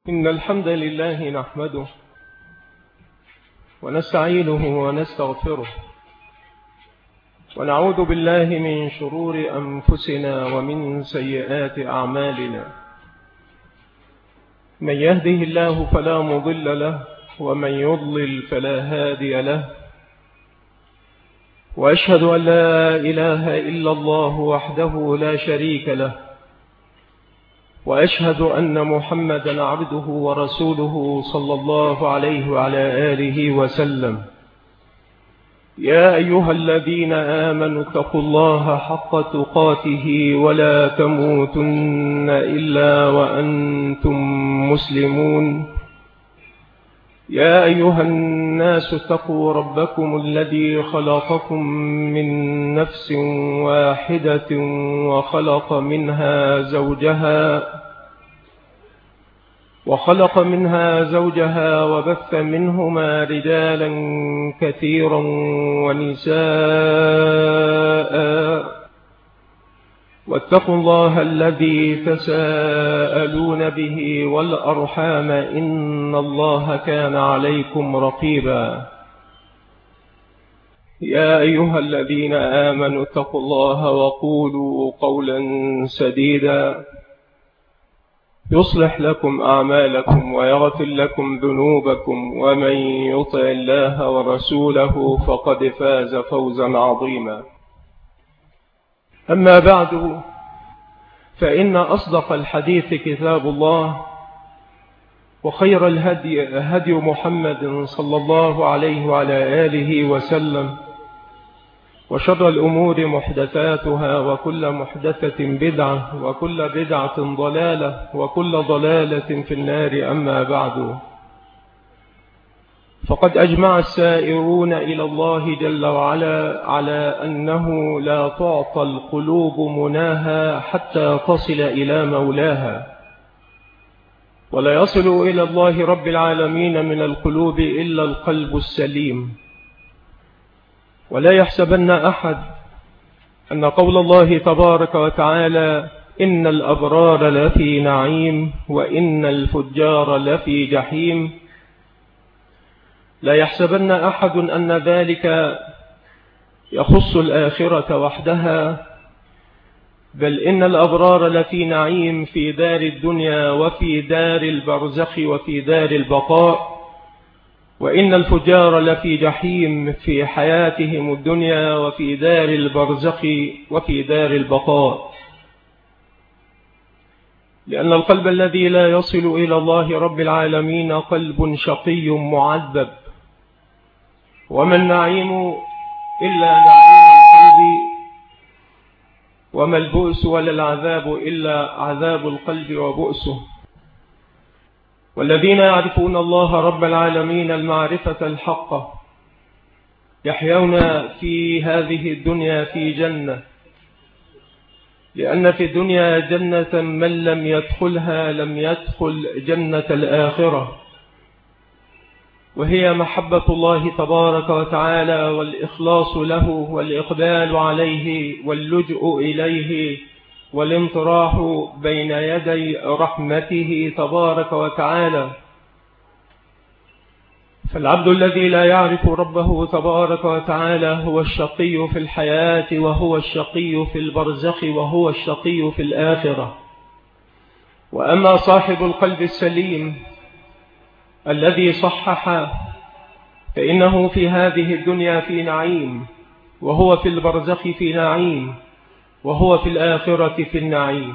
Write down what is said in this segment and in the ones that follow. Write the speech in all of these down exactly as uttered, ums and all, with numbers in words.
إن الحمد لله نحمده ونستعينه ونستغفره ونعوذ بالله من شرور أنفسنا ومن سيئات أعمالنا. من يهده الله فلا مضل له ومن يضلل فلا هادي له، وأشهد أن لا إله إلا الله وحده لا شريك له، وأشهد أن محمدا عبده ورسوله صلى الله عليه وعلى آله وسلم. يا أيها الذين آمنوا اتقوا الله حق تقاته ولا تموتن إلا وأنتم مسلمون. يا أيها الناس اتقوا ربكم الذي خلقكم من نفس واحدة وخلق منها زوجها وخلق منها زوجها وبث منهما رجالا كثيرا ونساء، واتقوا الله الذي تساءلون به والأرحام إن الله كان عليكم رقيبا. يا أيها الذين آمنوا اتقوا الله وقولوا قولا سديدا يصلح لكم أعمالكم ويغفر لكم ذنوبكم، ومن يطع الله ورسوله فقد فاز فوزا عظيما. أما بعد، فإن أصدق الحديث كتاب الله، وخير الهدي هدي محمد صلى الله عليه وعلى آله وسلم، وشر الأمور محدثاتها، وكل محدثة بدعة، وكل بدعة ضلالة، وكل ضلالة في النار. أما بعد، فقد أجمع السائرون إلى الله جل وعلا على أنه لا تعطى القلوب مناها حتى تصل إلى مولاها، ولا يصل إلى الله رب العالمين من القلوب إلا القلب السليم. ولا يحسبن أحد أن قول الله تبارك وتعالى إن الأبرار لفي نعيم وإن الفجار لفي جحيم، لا يحسبن أحد أن ذلك يخص الآخرة وحدها، بل إن الأبرار لفي نعيم في دار الدنيا وفي دار البرزخ وفي دار البقاء، وإن الفجار لفي جحيم في حياتهم الدنيا وفي دار البرزخ وفي دار البقاء. لأن القلب الذي لا يصل إلى الله رب العالمين قلب شقي معذب، وما النعيم إلا نعيم القلب، وما البؤس ولا العذاب إلا عذاب القلب وبؤسه. والذين يعرفون الله رب العالمين المعرفة الحقة يحيون في هذه الدنيا في جنة، لأن في الدنيا جنة من لم يدخلها لم يدخل جنة الآخرة، وهي محبة الله تبارك وتعالى والإخلاص له والإقبال عليه واللجوء إليه والانطراح بين يدي رحمته تبارك وتعالى. فالعبد الذي لا يعرف ربه تبارك وتعالى هو الشقي في الحياة، وهو الشقي في البرزخ، وهو الشقي في الآخرة. وأما صاحب القلب السليم الذي صحح، فإنه في هذه الدنيا في نعيم، وهو في البرزخ في نعيم، وهو في الآخرة في النعيم.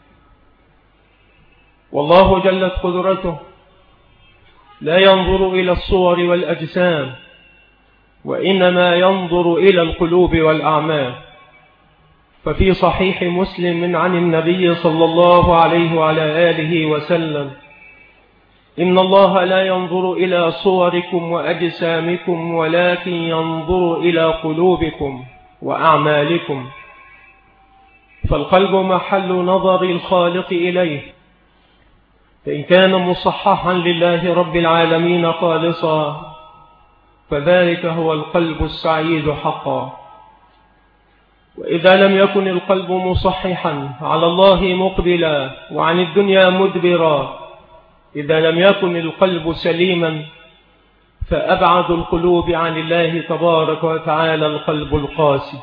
والله جلت قدرته لا ينظر إلى الصور والأجسام، وإنما ينظر إلى القلوب والأعمال. ففي صحيح مسلم عن النبي صلى الله عليه وعلى آله وسلم: إن الله لا ينظر إلى صوركم وأجسامكم، ولكن ينظر إلى قلوبكم وأعمالكم. فالقلب محل نظر الخالق إليه، فإن كان مصححا لله رب العالمين خالصا، فذلك هو القلب السعيد حقا. وإذا لم يكن القلب مصححا على الله مقبلا وعن الدنيا مدبرا، إذا لم يكن القلب سليما فأبعد القلوب عن الله تبارك وتعالى القلب القاسي.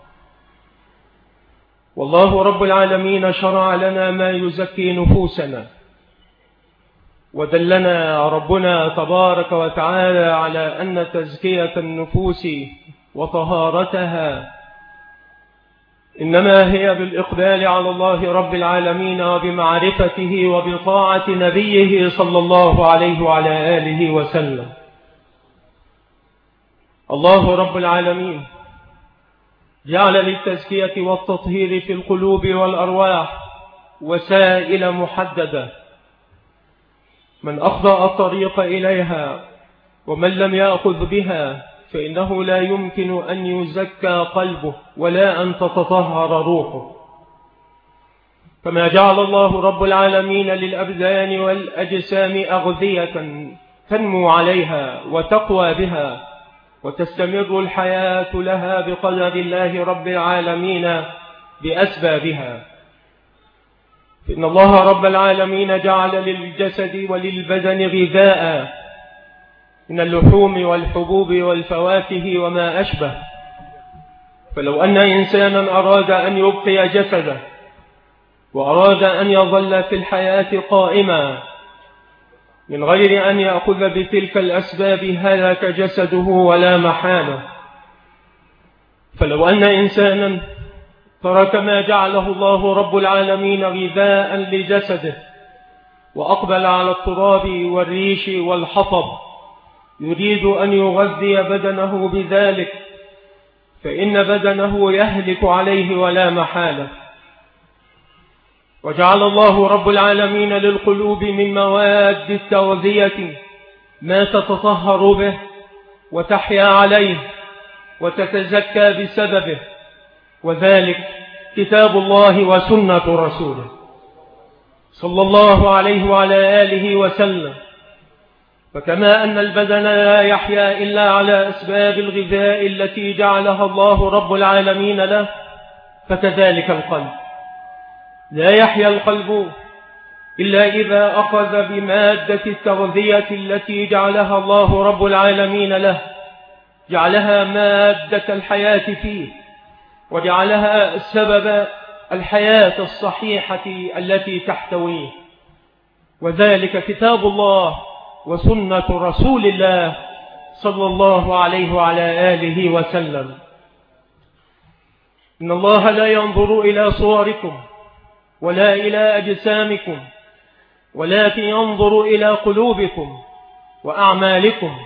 والله رب العالمين شرع لنا ما يزكي نفوسنا، ودلنا ربنا تبارك وتعالى على أن تزكية النفوس وطهارتها إنما هي بالإقبال على الله رب العالمين وبمعرفته وبطاعة نبيه صلى الله عليه وعلى آله وسلم. الله رب العالمين جعل للتزكية والتطهير في القلوب والأرواح وسائل محددة، من أخطأ الطريق إليها ومن لم يأخذ بها فإنه لا يمكن أن يزكى قلبه ولا أن تتطهر روحه. كما جعل الله رب العالمين للأبدان والأجسام أغذية تنمو عليها وتقوى بها وتستمر الحياة لها بقدر الله رب العالمين بأسبابها، فإن الله رب العالمين جعل للجسد وللبدن غذاء من اللحوم والحبوب والفواكه وما أشبه. فلو أن إنسانا أراد أن يبقي جسده وأراد أن يظل في الحياة قائما من غير أن يأخذ بتلك الأسباب هلك جسده ولا محالة. فلو أن إنسانا ترك ما جعله الله رب العالمين غذاء لجسده وأقبل على التراب والريش والحطب يريد أن يغذي بدنه بذلك فإن بدنه يهلك عليه ولا محالة. وجعل الله رب العالمين للقلوب من مواد التغذية ما تتطهر به وتحيا عليه وتتزكى بسببه، وذلك كتاب الله وسنة رسوله صلى الله عليه وعلى آله وسلم. فكما أن البدن لا يحيا إلا على أسباب الغذاء التي جعلها الله رب العالمين له، فكذلك القلب لا يحيا القلب إلا إذا أخذ بمادة التغذية التي جعلها الله رب العالمين له، جعلها مادة الحياة فيه وجعلها سبب الحياة الصحيحة التي تحتويه، وذلك كتاب الله وسنة رسول الله صلى الله عليه وعلى آله وسلم. إن الله لا ينظر إلى صوركم ولا إلى أجسامكم ولكن ينظر إلى قلوبكم وأعمالكم.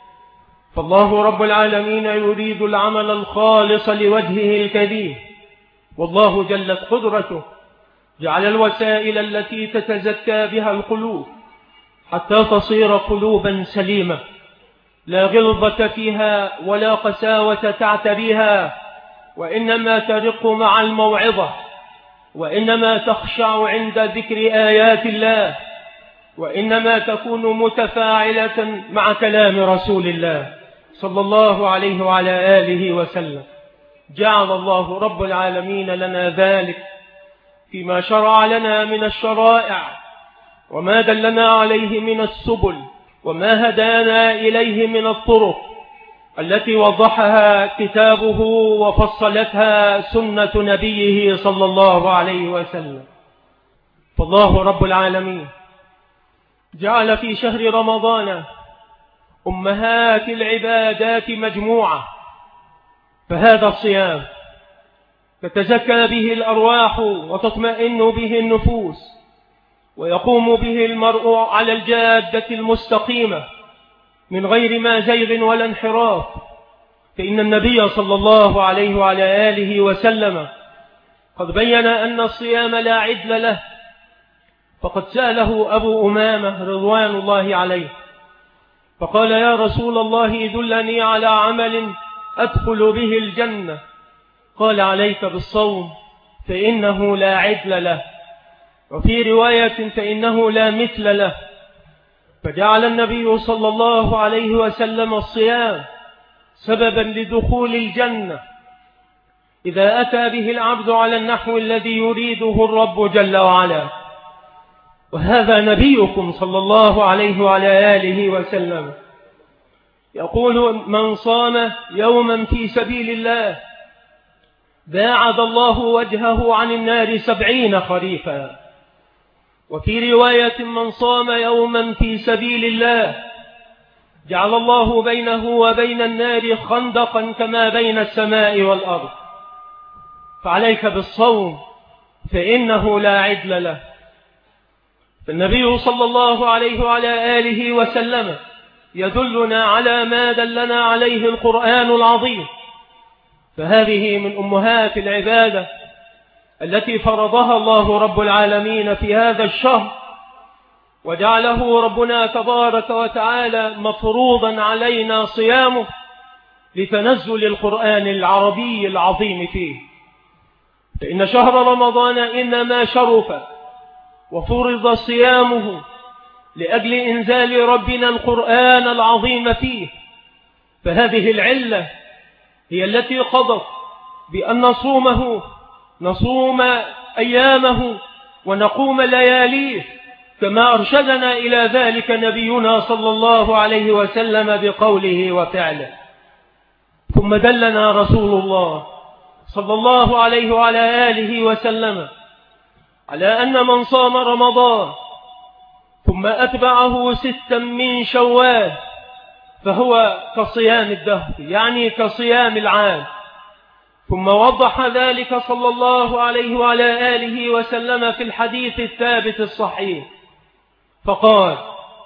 فالله رب العالمين يريد العمل الخالص لوجهه الكريم، والله جلت قدرته جعل الوسائل التي تتزكى بها القلوب حتى تصير قلوبا سليمة لا غلظة فيها ولا قساوة تعتريها، وإنما ترق مع الموعظة، وإنما تخشع عند ذكر آيات الله، وإنما تكون متفاعلة مع كلام رسول الله صلى الله عليه وعلى آله وسلم. جعل الله رب العالمين لنا ذلك فيما شرع لنا من الشرائع وما دلنا عليه من السبل وما هدانا إليه من الطرق التي وضحها كتابه وفصلتها سنة نبيه صلى الله عليه وسلم. فالله رب العالمين جعل في شهر رمضان أمهات العبادات مجموعة، فهذا الصيام تتزكى به الأرواح وتطمئن به النفوس ويقوم به المرء على الجادة المستقيمة من غير ما زيغ ولا انحراف. فإن النبي صلى الله عليه وعلى آله وسلم قد بين أن الصيام لا عدل له، فقد سأله أبو أمامة رضوان الله عليه فقال: يا رسول الله دلني على عمل أدخل به الجنة. قال: عليك بالصوم فإنه لا عدل له، وفي رواية فإنه لا مثل له. فجعل النبي صلى الله عليه وسلم الصيام سببا لدخول الجنة إذا أتى به العبد على النحو الذي يريده الرب جل وعلا. وهذا نبيكم صلى الله عليه وعلى آله وسلم يقول: من صام يوما في سبيل الله باعد الله وجهه عن النار سبعين خريفا. وفي رواية: من صام يوما في سبيل الله جعل الله بينه وبين النار خندقا كما بين السماء والأرض. فعليك بالصوم فإنه لا عدل له. فالنبي صلى الله عليه وعلى آله وسلم يدلنا على ما دلنا عليه القرآن العظيم، فهذه من أمهات العبادة التي فرضها الله رب العالمين في هذا الشهر، وجعله ربنا تبارك وتعالى مفروضا علينا صيامه لتنزل القرآن العربي العظيم فيه. فإن شهر رمضان إنما شرف وفرض صيامه لأجل إنزال ربنا القرآن العظيم فيه. فهذه العلة هي التي قضت بأن نصومه نصوم أيامه ونقوم لياليه، كما أرشدنا إلى ذلك نبينا صلى الله عليه وسلم بقوله وفعله. ثم دلنا رسول الله صلى الله عليه وعلى آله وسلم على أن من صام رمضان ثم أتبعه ستا من شوال فهو كصيام الدهر، يعني كصيام العام. ثم وضح ذلك صلى الله عليه وعلى آله وسلم في الحديث الثابت الصحيح فقال: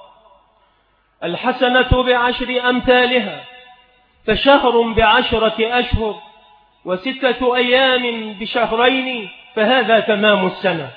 الحسنة بعشر أمثالها، فشهر بعشرة أشهر، وستة أيام بشهرين، فهذا تمام السنة.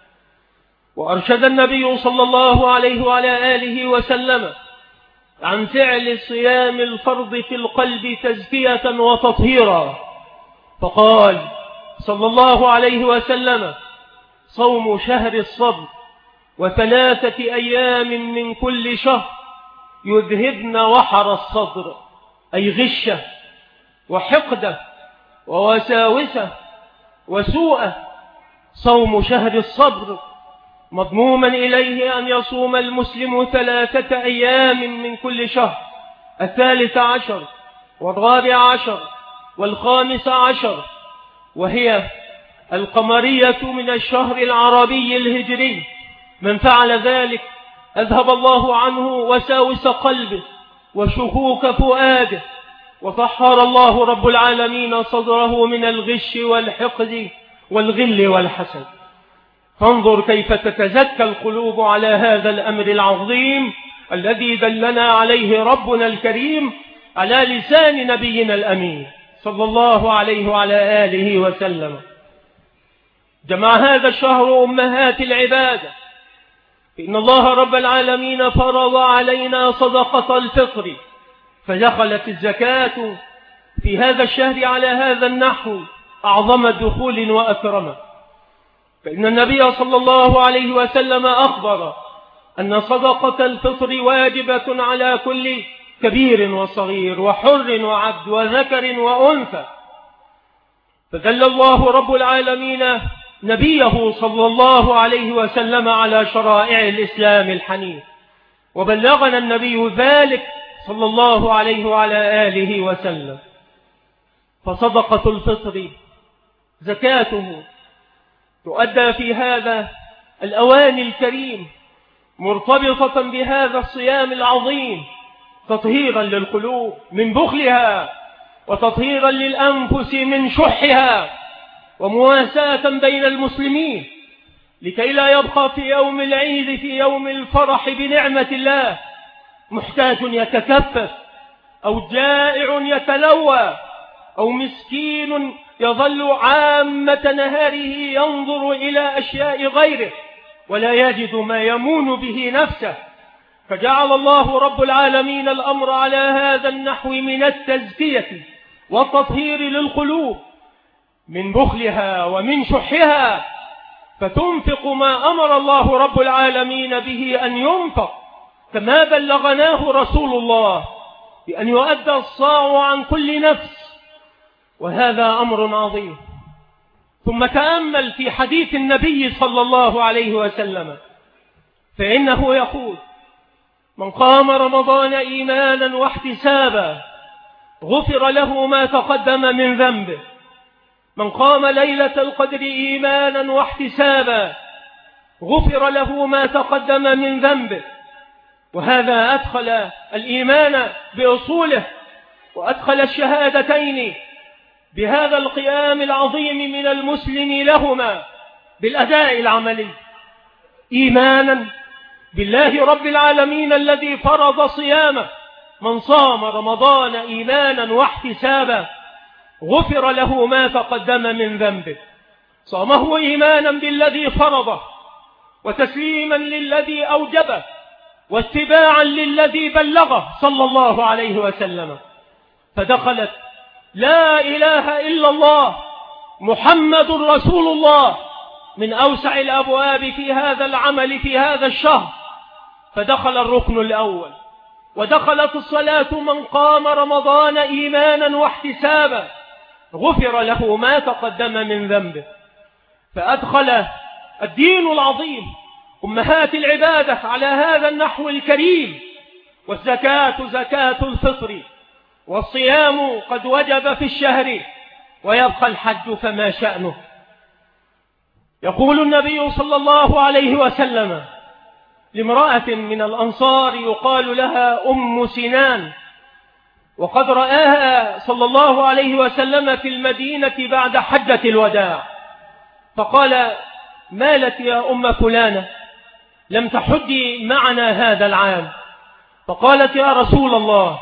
وأرشد النبي صلى الله عليه وعلى آله وسلم عن فعل صيام الفرض في القلب تزكية وتطهيرا، فقال صلى الله عليه وسلم: صوم شهر الصبر وثلاثة أيام من كل شهر يذهبن وحر الصدر، أي غشة وحقدة ووساوسة وسوءة. صوم شهر الصبر مضموما إليه أن يصوم المسلم ثلاثة أيام من كل شهر، الثالث عشر والرابع عشر والخامس عشر، وهي القمرية من الشهر العربي الهجري. من فعل ذلك أذهب الله عنه وساوس قلبه وشكوك فؤاده، وطهر الله رب العالمين صدره من الغش والحقد والغل والحسد. فانظر كيف تتزكى القلوب على هذا الأمر العظيم الذي دلنا عليه ربنا الكريم على لسان نبينا الأمين صلى الله عليه وعلى آله وسلم. جمع هذا الشهر أمهات العبادة، فإن الله رب العالمين فرض علينا صدقة الفطر، فدخلت الزكاة في هذا الشهر على هذا النحو أعظم دخول وأكرم. فإن النبي صلى الله عليه وسلم أخبر أن صدقة الفطر واجبة على كل كبير وصغير وحر وعبد وذكر وأنثى. فدل الله رب العالمين نبيه صلى الله عليه وسلم على شرائع الإسلام الحنيف، وبلغنا النبي ذلك صلى الله عليه وعلى آله وسلم. فصدقة الفطر زكاته تؤدى في هذا الأوان الكريم مرتبطة بهذا الصيام العظيم، تطهيرا للقلوب من بخلها، وتطهيرا للأنفس من شحها، ومواساة بين المسلمين، لكي لا يبقى في يوم العيد في يوم الفرح بنعمة الله محتاج يتكفف، أو جائع يتلوى، أو مسكين يظل عامة نهاره ينظر إلى أشياء غيره ولا يجد ما يمون به نفسه. فجعل الله رب العالمين الأمر على هذا النحو من التزكية والتطهير للقلوب من بخلها ومن شحها، فتنفق ما أمر الله رب العالمين به أن ينفق، كما بلغناه رسول الله بأن يؤدى الصاع عن كل نفس، وهذا أمر عظيم. ثم تأمل في حديث النبي صلى الله عليه وسلم فإنه يقول: من قام رمضان إيمانا واحتسابا غفر له ما تقدم من ذنبه. من قام ليلة القدر إيمانا واحتسابا غفر له ما تقدم من ذنبه. وهذا أدخل الإيمان بأصوله، وأدخل الشهادتين بهذا القيام العظيم من المسلم لهما بالأداء العملي، إيمانا بالله رب العالمين الذي فرض صيامه. من صام رمضان إيمانا واحتسابا غفر له ما تقدم من ذنبه. صامه إيمانا بالذي فرضه، وتسليما للذي أوجبه، واتباعا للذي بلغه صلى الله عليه وسلم. فدخلت لا إله إلا الله محمد رسول الله من أوسع الأبواب في هذا العمل في هذا الشهر. فدخل الركن الأول، ودخلت الصلاة. من قام رمضان إيمانا واحتسابا غفر له ما تقدم من ذنبه. فأدخل الدين العظيم أمهات العبادة على هذا النحو الكريم. والزكاة زكاة الفطر، والصيام قد وجب في الشهر، ويبقى الحج فما شأنه. يقول النبي صلى الله عليه وسلم لامرأة من الأنصار يقال لها أم سنان، وقد رآها صلى الله عليه وسلم في المدينة بعد حجة الوداع، فقال: ما لك يا أم فلانة لم تحجي معنا هذا العام؟ فقالت: يا رسول الله،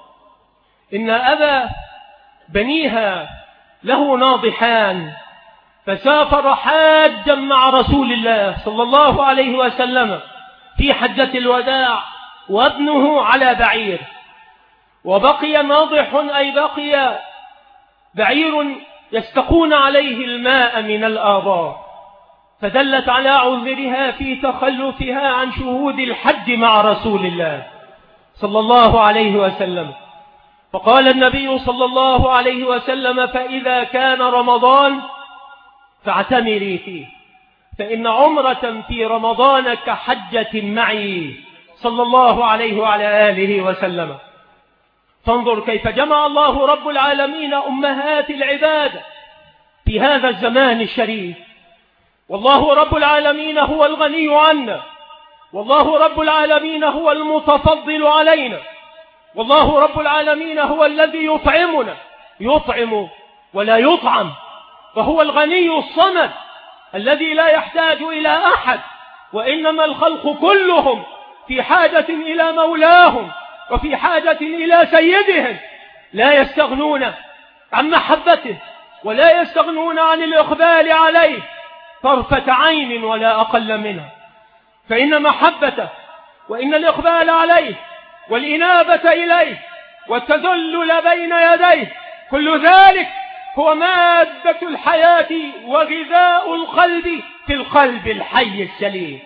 إن أبا بنيها له ناضحان، فسافر حاجا مع رسول الله صلى الله عليه وسلم في حجة الوداع، وابنه على بعير، وبقي ناضح أي بقي بعير يستقون عليه الماء من الآبار، فدلت على عذرها في تخلفها عن شهود الحج مع رسول الله صلى الله عليه وسلم. فقال النبي صلى الله عليه وسلم: فإذا كان رمضان فاعتمري فيه، فإن عمرة في رمضان كحجة معي صلى الله عليه وعلى آله وسلم. فانظر كيف جمع الله رب العالمين أمهات العبادة في هذا الزمان الشريف. والله رب العالمين هو الغني عنا، والله رب العالمين هو المتفضل علينا، والله رب العالمين هو الذي يطعمنا، يطعم ولا يطعم، فهو الغني الصمد الذي لا يحتاج إلى أحد، وإنما الخلق كلهم في حاجة إلى مولاهم وفي حاجة إلى سيدهم، لا يستغنون عن محبته ولا يستغنون عن الإقبال عليه طرفة عين ولا أقل منها. فإن محبته وإن الإقبال عليه والإنابة إليه والتذلل بين يديه كل ذلك هو مادة الحياة وغذاء القلب في القلب الحي السليم.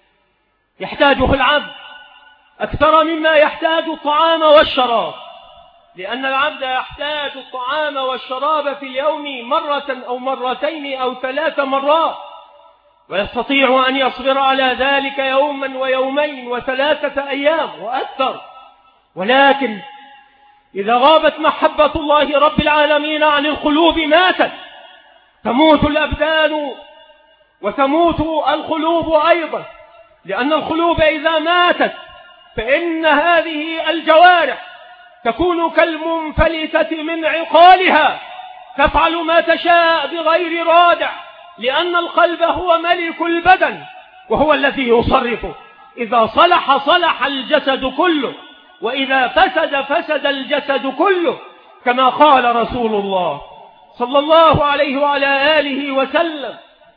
يحتاجه العبد أكثر مما يحتاج الطعام والشراب، لأن العبد يحتاج الطعام والشراب في اليوم مرة أو مرتين أو ثلاث مرات، ويستطيع أن يصبر على ذلك يوما ويومين وثلاثة أيام وأكثر. ولكن إذا غابت محبة الله رب العالمين عن القلوب ماتت، تموت الأبدان وتموت القلوب أيضا، لأن القلوب إذا ماتت فإن هذه الجوارح تكون كالمنفلتة من عقالها، تفعل ما تشاء بغير رادع، لأن القلب هو ملك البدن وهو الذي يصرفه. إذا صلح صلح الجسد كله، وإذا فسد فسد الجسد كله، كما قال رسول الله صلى الله عليه وعلى آله وسلم.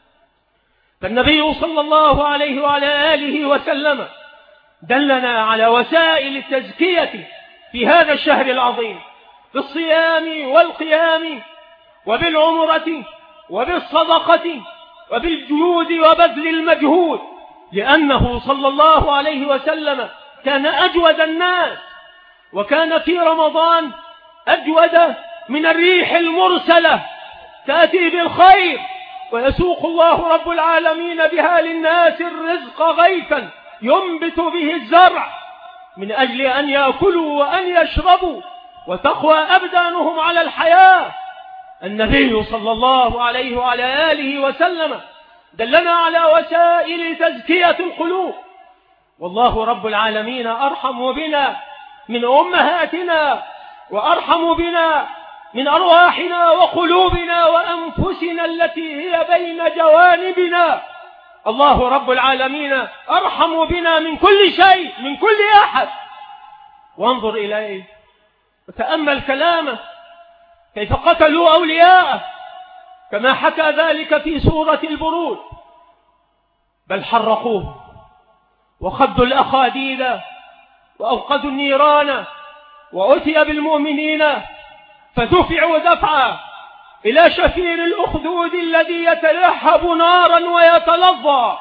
فالنبي صلى الله عليه وعلى آله وسلم دلنا على وسائل التزكية في هذا الشهر العظيم، بالصيام والقيام وبالعمرة وبالصدقة وبالجهود وبذل المجهود، لأنه صلى الله عليه وسلم كان أجود الناس، وكان في رمضان أجود من الريح المرسلة تأتي بالخير، ويسوق الله رب العالمين بها للناس الرزق غيثا ينبت به الزرع من أجل أن يأكلوا وأن يشربوا وتقوى أبدانهم على الحياة. النبي صلى الله عليه وعلى آله وسلم دلنا على وسائل تزكية القلوب، والله رب العالمين أرحم بنا من أمهاتنا، وأرحم بنا من أرواحنا وقلوبنا وأنفسنا التي هي بين جوانبنا. الله رب العالمين أرحم بنا من كل شيء، من كل أحد. وانظر إليه وتأمل كلامه، كيف قتلوا أولياءه كما حكى ذلك في سورة البروج، بل حرقوه وخدوا الأخاديد وأوقدوا النيران، وأتي بالمؤمنين فدفعوا دفعا إلى شفير الأخدود الذي يتلهب نارا ويتلظى.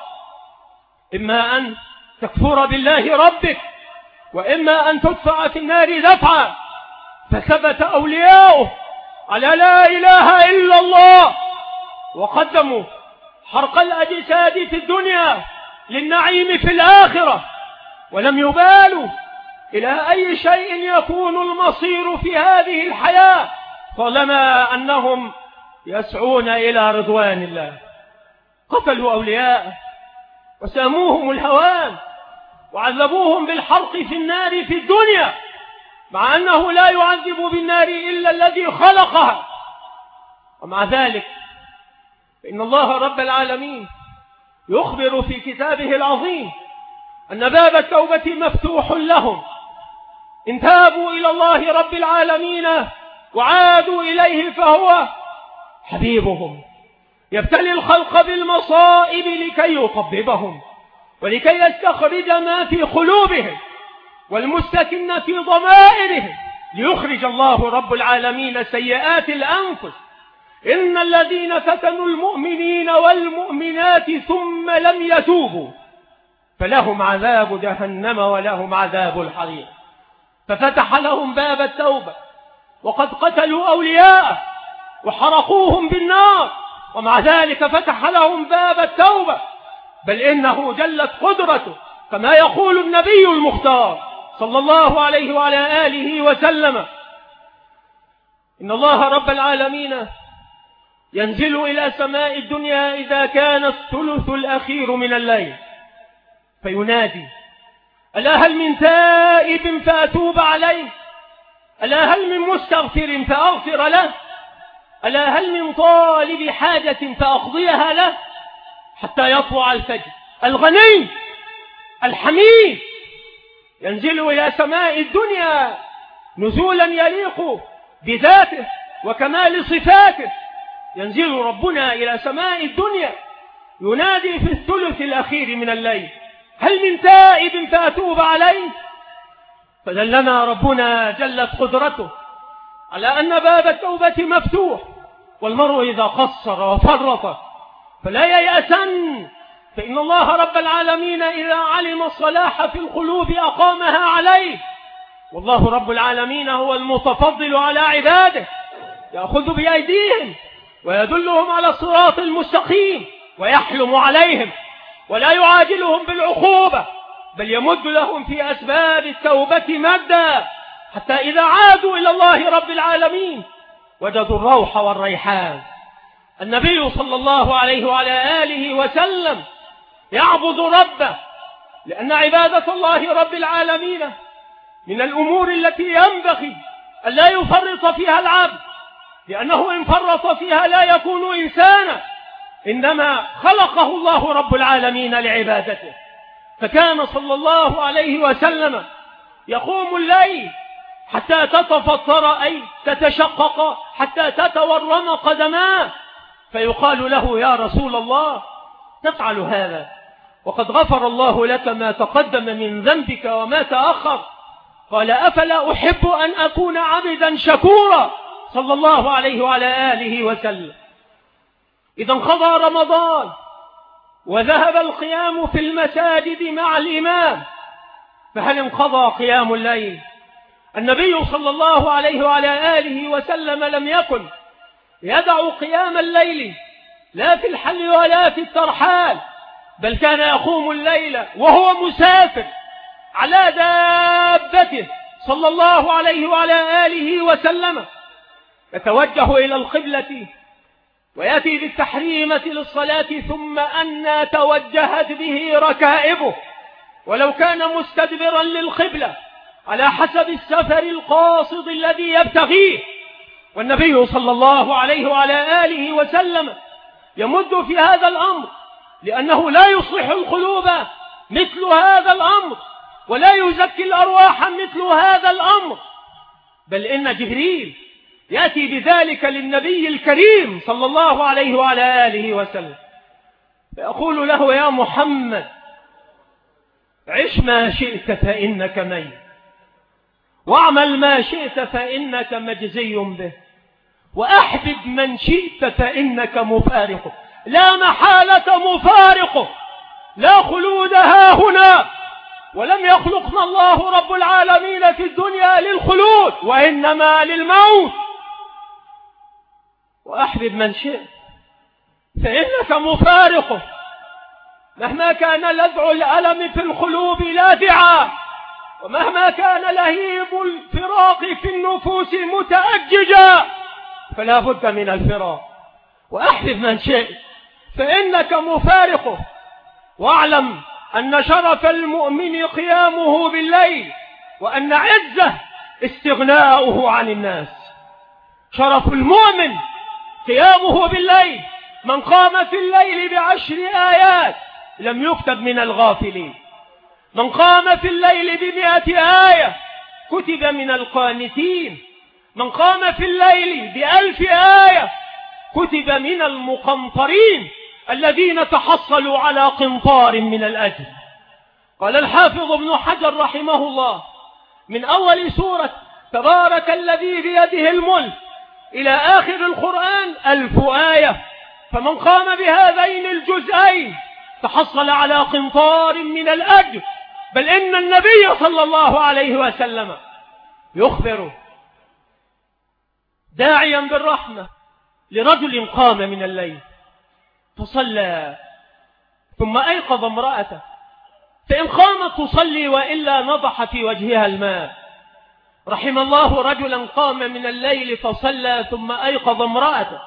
إما أن تكفر بالله ربك، وإما أن تدفع في النار دفعا. فثبت أولياؤه على لا إله إلا الله، وقدموا حرق الأجساد في الدنيا للنعيم في الآخرة، ولم يبالوا إلى أي شيء يكون المصير في هذه الحياة، طالما أنهم يسعون إلى رضوان الله. قتلوا أولياء وساموهم الهوان وعذبوهم بالحرق في النار في الدنيا، مع أنه لا يعذب بالنار إلا الذي خلقها. ومع ذلك فإن الله رب العالمين يخبر في كتابه العظيم أن باب التوبة مفتوح لهم إن تابوا إلى الله رب العالمين وعادوا إليه، فهو حبيبهم يبتلي الخلق بالمصائب لكي يطببهم ولكي يستخرج ما في قلوبهم والمستكن في ضمائرهم، ليخرج الله رب العالمين سيئات الأنفس. إن الذين فتنوا المؤمنين والمؤمنات ثم لم يتوبوا فلهم عذاب جهنم ولهم عذاب الحريق. ففتح لهم باب التوبة، وقد قتلوا أولياءه وحرقوهم بالنار، ومع ذلك فتح لهم باب التوبة. بل إنه جلت قدرته كما يقول النبي المختار صلى الله عليه وعلى آله وسلم: إن الله رب العالمين ينزل إلى سماء الدنيا إذا كان الثلث الأخير من الليل فينادي: ألا هل من تائب فأتوب عليه؟ ألا هل من مستغفر فأغفر له؟ ألا هل من طالب حاجة فأقضيها له؟ حتى يطلع الفجر. الغني الحميد ينزل إلى سماء الدنيا نزولا يليق بذاته وكمال صفاته. ينزل ربنا إلى سماء الدنيا ينادي في الثلث الأخير من الليل: هل من تائب فأتوب عليه؟ فدلنا ربنا جلت قدرته على أن باب التوبة مفتوح، والمرء إذا قصر وفرط فلا ييأسن، فإن الله رب العالمين إذا علم الصلاح في القلوب أقامها عليه. والله رب العالمين هو المتفضل على عباده، يأخذ بأيديهم ويدلهم على الصراط المستقيم ويحلم عليهم ولا يعاجلهم بالعقوبة، بل يمد لهم في أسباب التوبة مدا، حتى إذا عادوا إلى الله رب العالمين وجدوا الروح والريحان. النبي صلى الله عليه وعلى آله وسلم يعبد ربه، لأن عبادة الله رب العالمين من الأمور التي ينبغي أن لا يفرط فيها العبد، لأنه إن فرط فيها لا يكون إنسانا، إنما خلقه الله رب العالمين لعبادته. فكان صلى الله عليه وسلم يقوم الليل حتى تتفطر أي تتشقق، حتى تتورم قدماه، فيقال له: يا رسول الله تفعل هذا وقد غفر الله لك ما تقدم من ذنبك وما تأخر؟ قال: أفلا أحب أن أكون عبدا شكورا، صلى الله عليه وعلى آله وسلم. إذا انقضى رمضان وذهب القيام في المساجد مع الإمام، فهل انقضى قيام الليل؟ النبي صلى الله عليه وعلى آله وسلم لم يكن يدع قيام الليل لا في الحل ولا في الترحال، بل كان يقوم الليل وهو مسافر على دابته صلى الله عليه وعلى آله وسلم، يتوجه إلى القبلة ويأتي بالتحريمة للصلاة، ثم أن توجهت به ركائبه ولو كان مستدبرا للقبلة على حسب السفر القاصد الذي يبتغيه. والنبي صلى الله عليه وعلى آله وسلم يمد في هذا الأمر، لأنه لا يصلح القلوب مثل هذا الأمر، ولا يزكي الأرواح مثل هذا الأمر، بل إن جبريل يأتي بذلك للنبي الكريم صلى الله عليه وعلى آله وسلم، فيقول له: يا محمد، عش ما شئت فإنك ميت، واعمل ما شئت فإنك مجزي به، وأحبب من شئت فإنك مفارقه، لا محالة مفارقه، لا خلود ها هنا، ولم يخلقنا الله رب العالمين في الدنيا للخلود وإنما للموت. وأحبب من شئت فإنك مفارقه، مهما كان لذع الألم في القلوب لاذعا، ومهما كان لهيب الفراق في النفوس متأججا، فلا بد من الفراق. وأحبب من شئت فإنك مفارقه، واعلم أن شرف المؤمن قيامه بالليل، وأن عزه استغناؤه عن الناس. شرف المؤمن قيامه بالليل، من قام في الليل بعشر آيات لم يكتب من الغافلين، من قام في الليل بمئة آية كتب من القانتين، من قام في الليل بألف آية كتب من المقنطرين الذين تحصلوا على قنطار من الأجر. قال الحافظ ابن حجر رحمه الله: من أول سورة تبارك الذي بيده الملك إلى آخر القرآن ألف آية، فمن قام بهذين الجزئين تحصل على قنطار من الأجر. بل إن النبي صلى الله عليه وسلم يخبر داعيا بالرحمة لرجل قام من الليل فصلى ثم أيقظ امرأته، فإن قامت تصلي وإلا نضح في وجهها الماء. رحم الله رجلا قام من الليل فصلى ثم أيقظ امرأته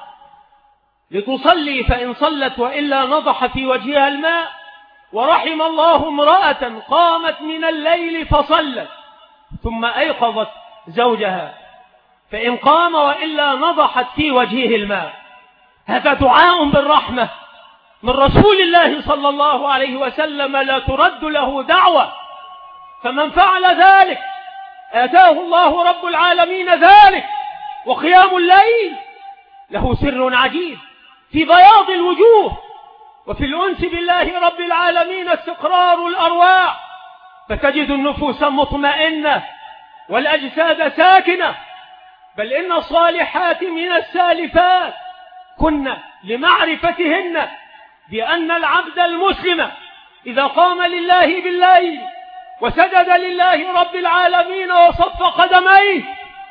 لتصلي، فإن صلت وإلا نضح في وجهها الماء. ورحم الله امرأة قامت من الليل فصلت ثم أيقظت زوجها، فإن قام وإلا نضحت في وجهه الماء. هذا دعاء بالرحمة من رسول الله صلى الله عليه وسلم، لا ترد له دعوة، فمن فعل ذلك آتاه الله رب العالمين ذلك. وقيام الليل له سر عجيب في بياض الوجوه، وفي الأنس بالله رب العالمين استقرار الأرواح، فتجد النفوس مطمئنة والأجساد ساكنة. بل إن الصالحات من السالفات كنا لمعرفتهن بأن العبد المسلم إذا قام لله بالليل وسجد لله رب العالمين وصف قدميه،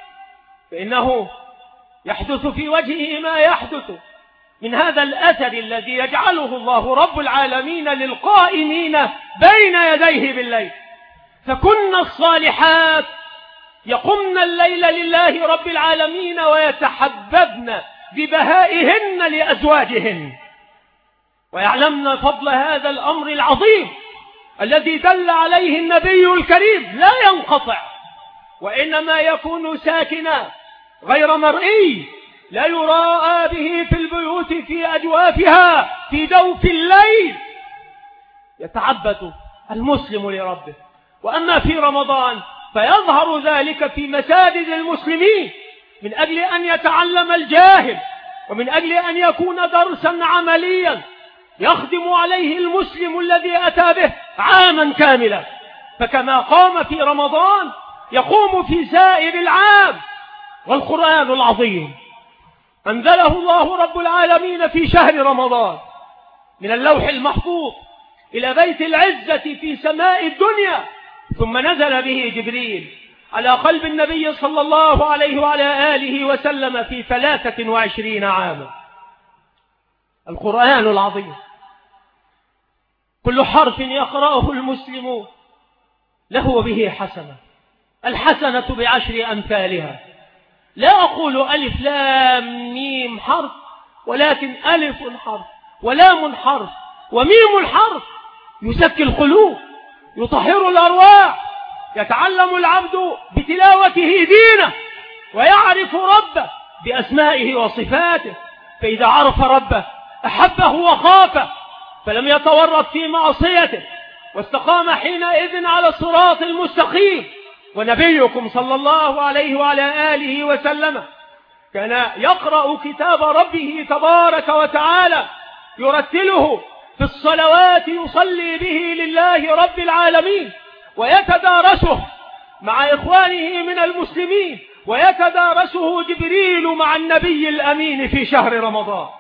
فإنه يحدث في وجهه ما يحدث من هذا الأثر الذي يجعله الله رب العالمين للقائمين بين يديه بالليل. فكن الصالحات يقمن الليل لله رب العالمين ويتحببن ببهائهن لأزواجهن، ويعلمن فضل هذا الأمر العظيم الذي دل عليه النبي الكريم، لا ينقطع وإنما يكون ساكنا غير مرئي، لا يراءى به في البيوت في أجوافها في دوف الليل. يتعبد المسلم لربه. وأما في رمضان فيظهر ذلك في مساجد المسلمين، من أجل أن يتعلم الجاهل، ومن أجل أن يكون درسا عمليا يخدم عليه المسلم الذي أتى به عاما كاملا. فكما قام في رمضان يقوم في سائر العام. والقرآن العظيم أنزله الله رب العالمين في شهر رمضان من اللوح المحفوظ إلى بيت العزة في سماء الدنيا، ثم نزل به جبريل على قلب النبي صلى الله عليه وعلى آله وسلم في ثلاثة وعشرين عاما. القرآن العظيم. كل حرف يقرأه المسلم له به حسنة، الحسنة بعشر أمثالها. لا أقول ألف لام ميم حرف، ولكن ألف حرف ولام حرف وميم حرف يزكي القلوب، يطهر الأرواح، يتعلم العبد بتلاوته دينه، ويعرف ربه بأسمائه وصفاته، فإذا عرف ربه أحبه وخافه، فلم يتورط في معصيته، واستقام حينئذ على الصراط المستقيم. ونبيكم صلى الله عليه وعلى آله وسلم كان يقرأ كتاب ربه تبارك وتعالى، يرتله في الصلوات، يصلي به لله رب العالمين، ويتدارسه مع إخوانه من المسلمين، ويتدارسه جبريل مع النبي الأمين في شهر رمضان.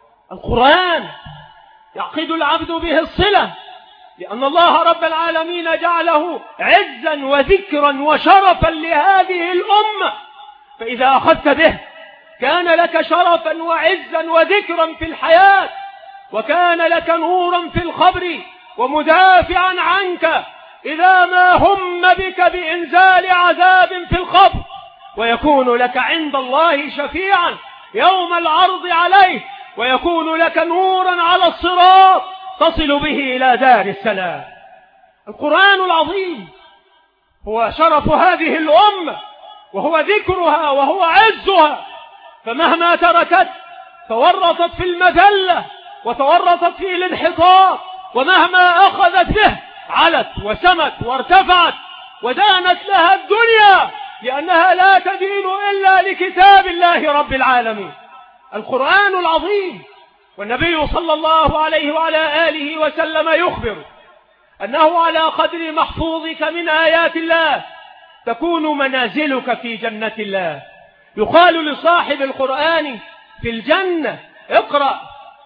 القرآن يعقد العبد به الصلة، لأن الله رب العالمين جعله عزا وذكرا وشرفا لهذه الأمة، فإذا أخذت به كان لك شرفا وعزا وذكرا في الحياة، وكان لك نورا في الخبر ومدافعا عنك إذا ما هم بك بإنزال عذاب في الخبر، ويكون لك عند الله شفيعا يوم العرض عليه، ويكون لك نورا على الصراط تصل به إلى دار السلام. القرآن العظيم هو شرف هذه الأمة، وهو ذكرها، وهو عزها، فمهما تركت تورطت في المذلة وتورطت في الانحطاط، ومهما أخذت به علت وسمت وارتفعت ودانت لها الدنيا، لأنها لا تدين إلا لكتاب الله رب العالمين. القرآن العظيم، والنبي صلى الله عليه وعلى آله وسلم يخبر أنه على قدر محفوظك من آيات الله تكون منازلك في جنة الله. يقال لصاحب القرآن في الجنة: اقرأ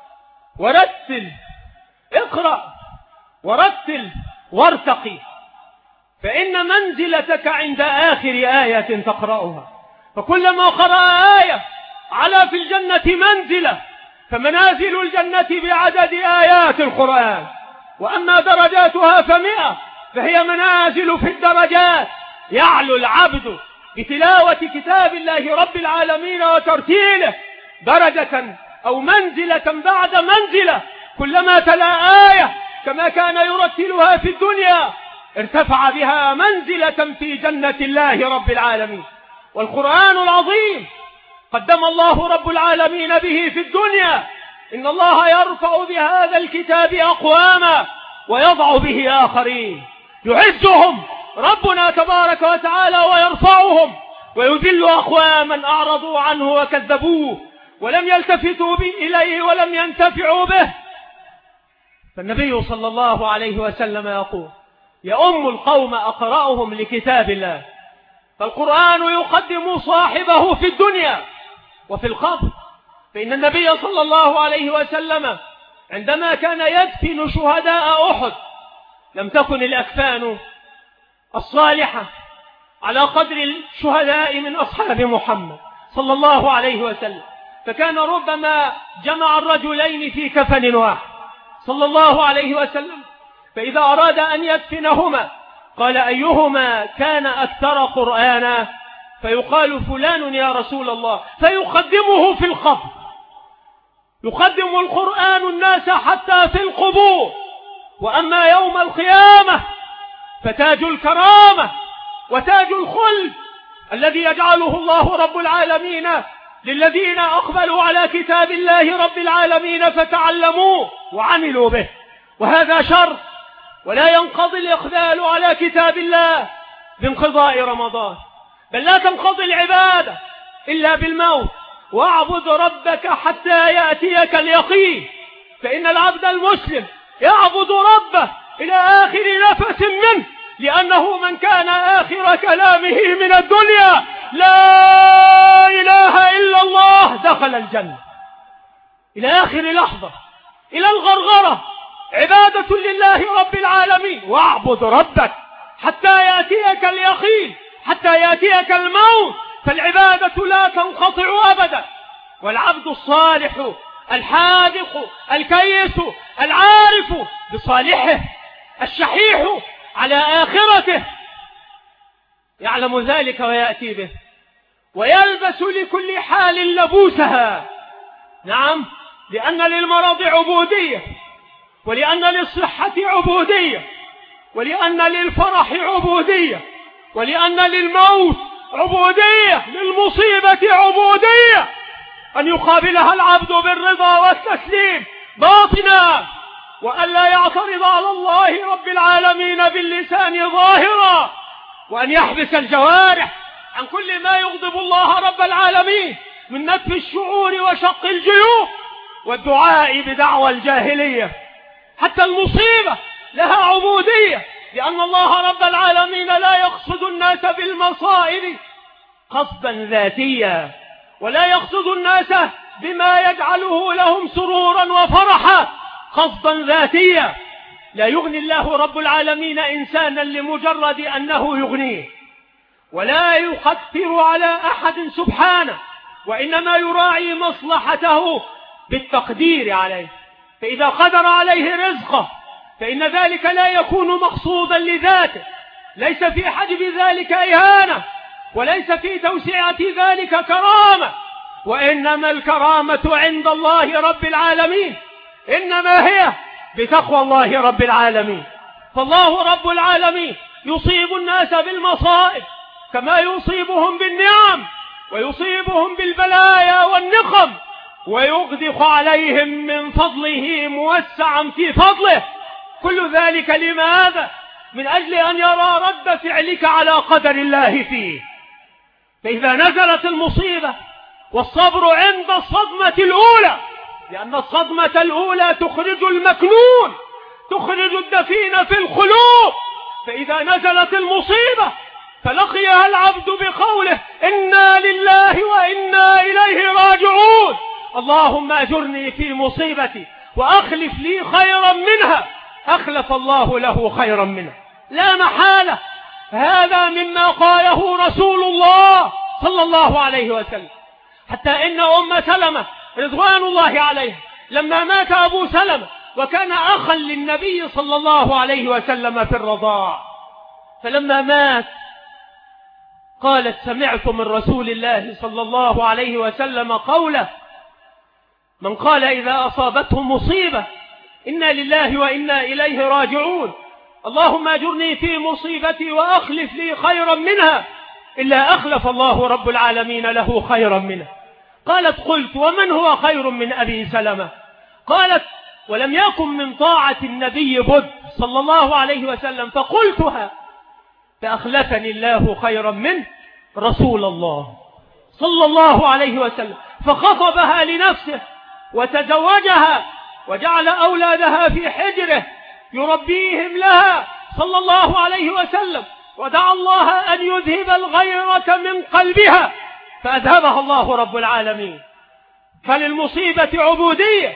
ورتل، اقرأ ورتل وارتقي، فإن منزلتك عند آخر آية تقرأها. فكلما قرأ آية على في الجنة منزلة، فمنازل الجنة بعدد آيات القرآن، وأما درجاتها فمئة، فهي منازل في الدرجات. يعلو العبد بتلاوة كتاب الله رب العالمين وترتيله درجة أو منزلة بعد منزلة، كلما تلا آية كما كان يرتلها في الدنيا ارتفع بها منزلة في جنة الله رب العالمين. والقرآن العظيم قدم الله رب العالمين به في الدنيا: إن الله يرفع بهذا الكتاب أقواما ويضع به آخرين. يعزهم ربنا تبارك وتعالى ويرفعهم، ويذل أقواما أعرضوا عنه وكذبوه ولم يلتفتوا إليه ولم ينتفعوا به. فالنبي صلى الله عليه وسلم يقول: يؤم القوم أقرأهم لكتاب الله. فالقرآن يقدم صاحبه في الدنيا وفي القبر. فإن النبي صلى الله عليه وسلم عندما كان يدفن شهداء أحد لم تكن الأكفان الصالحة على قدر الشهداء من أصحاب محمد صلى الله عليه وسلم، فكان ربما جمع الرجلين في كفن واحد صلى الله عليه وسلم، فإذا أراد أن يدفنهما قال: أيهما كان أكثر قرآنا؟ فيقال: فلان يا رسول الله، فيقدمه في القبر. يقدم القرآن الناس حتى في القبور. وأما يوم القيامة فتاج الكرامة وتاج الخلد الذي يجعله الله رب العالمين للذين أقبلوا على كتاب الله رب العالمين فتعلموه وعملوا به. وهذا شر، ولا ينقضي الإقبال على كتاب الله بانقضاء رمضان، بل لا تنقضي العبادة إلا بالموت. واعبد ربك حتى يأتيك اليقين، فإن العبد المسلم يعبد ربه إلى آخر نفس منه، لأنه من كان آخر كلامه من الدنيا لا إله إلا الله دخل الجنة، إلى آخر لحظة، إلى الغرغرة، عبادة لله رب العالمين. واعبد ربك حتى يأتيك اليقين، حتى يأتيك الموت، فالعبادة لا تنقطع أبدا. والعبد الصالح الحاذق الكيس العارف بصالحه الشحيح على آخرته يعلم ذلك ويأتي به، ويلبس لكل حال لبوسها. نعم، لأن للمرض عبودية، ولأن للصحة عبودية، ولأن للفرح عبودية، ولأن للموت عبودية، للمصيبة عبودية، أن يقابلها العبد بالرضا والتسليم باطنا، وأن لا يعترض على الله رب العالمين باللسان ظاهرا، وأن يحبس الجوارح عن كل ما يغضب الله رب العالمين من نتف الشعور وشق الجيوب والدعاء بدعوى الجاهلية. حتى المصيبة لها عبودية، لأن الله رب العالمين لا يقصد الناس بالمصائب قصدا ذاتيا، ولا يقصد الناس بما يجعله لهم سرورا وفرحا قصدا ذاتيا. لا يغني الله رب العالمين إنسانا لمجرد أنه يغنيه، ولا يقدر على أحد سبحانه، وإنما يراعي مصلحته بالتقدير عليه. فإذا قدر عليه رزقه فإن ذلك لا يكون مقصودا لذاته، ليس في حجب ذلك إهانة، وليس في توسعة ذلك كرامة، وإنما الكرامة عند الله رب العالمين إنما هي بتقوى الله رب العالمين. فالله رب العالمين يصيب الناس بالمصائب كما يصيبهم بالنعم، ويصيبهم بالبلايا والنقم، ويغدق عليهم من فضله موسعا في فضله. كل ذلك لماذا؟ من أجل أن يرى رد فعلك على قدر الله فيه. فإذا نزلت المصيبة والصبر عند الصدمة الأولى، لأن الصدمة الأولى تخرج المكنون، تخرج الدفين في القلوب. فإذا نزلت المصيبة فلقيها العبد بقوله إنا لله وإنا إليه راجعون، اللهم أجرني في مصيبتي وأخلف لي خيرا منها، أخلف الله له خيرا منها لا محالة. هذا مما قاله رسول الله صلى الله عليه وسلم. حتى إن أم سلمة رضوان الله عليها لما مات أبو سلمة، وكان أخا للنبي صلى الله عليه وسلم في الرضاع، فلما مات قالت سمعت من رسول الله صلى الله عليه وسلم قوله من قال إذا أصابته مصيبة إنا لله وإنا إليه راجعون، اللهم أجرني في مصيبتي وأخلف لي خيرا منها، إلا أخلف الله رب العالمين له خيرا منها. قالت قلت ومن هو خير من أبي سلمة؟ قالت ولم يكن من طاعة النبي بد صلى الله عليه وسلم، فقلتها فأخلفني الله خيرا منه رسول الله صلى الله عليه وسلم، فخطبها لنفسه وتزوجها وجعل أولادها في حجره يربيهم لها صلى الله عليه وسلم، ودعا الله أن يذهب الغيرة من قلبها فأذهبها الله رب العالمين. فللمصيبة عبودية،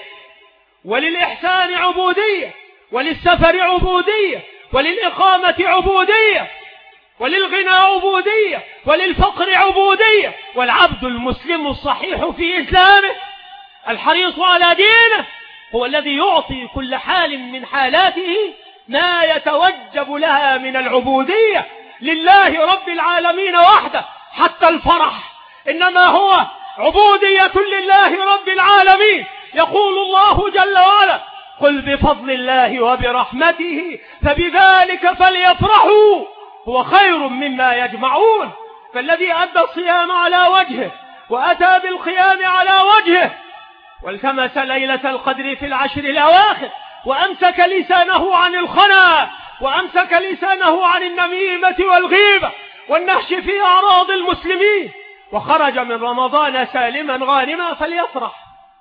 وللإحسان عبودية، وللسفر عبودية، وللإقامة عبودية، وللغنى عبودية، وللفقر عبودية. والعبد المسلم الصحيح في إسلامه الحريص على دينه هو الذي يعطي كل حال من حالاته ما يتوجب لها من العبودية لله رب العالمين وحده. حتى الفرح إنما هو عبودية لله رب العالمين. يقول الله جل وعلا قل بفضل الله وبرحمته فبذلك فليفرحوا هو خير مما يجمعون. فالذي أدى الصيام على وجهه وأتى بالقيام على وجهه والتمس ليلة القدر في العشر الأواخر، وأمسك لسانه عن الخنا، وأمسك لسانه عن النميمة والغيبة والنهش في أعراض المسلمين، وخرج من رمضان سالما غانما فليفرح.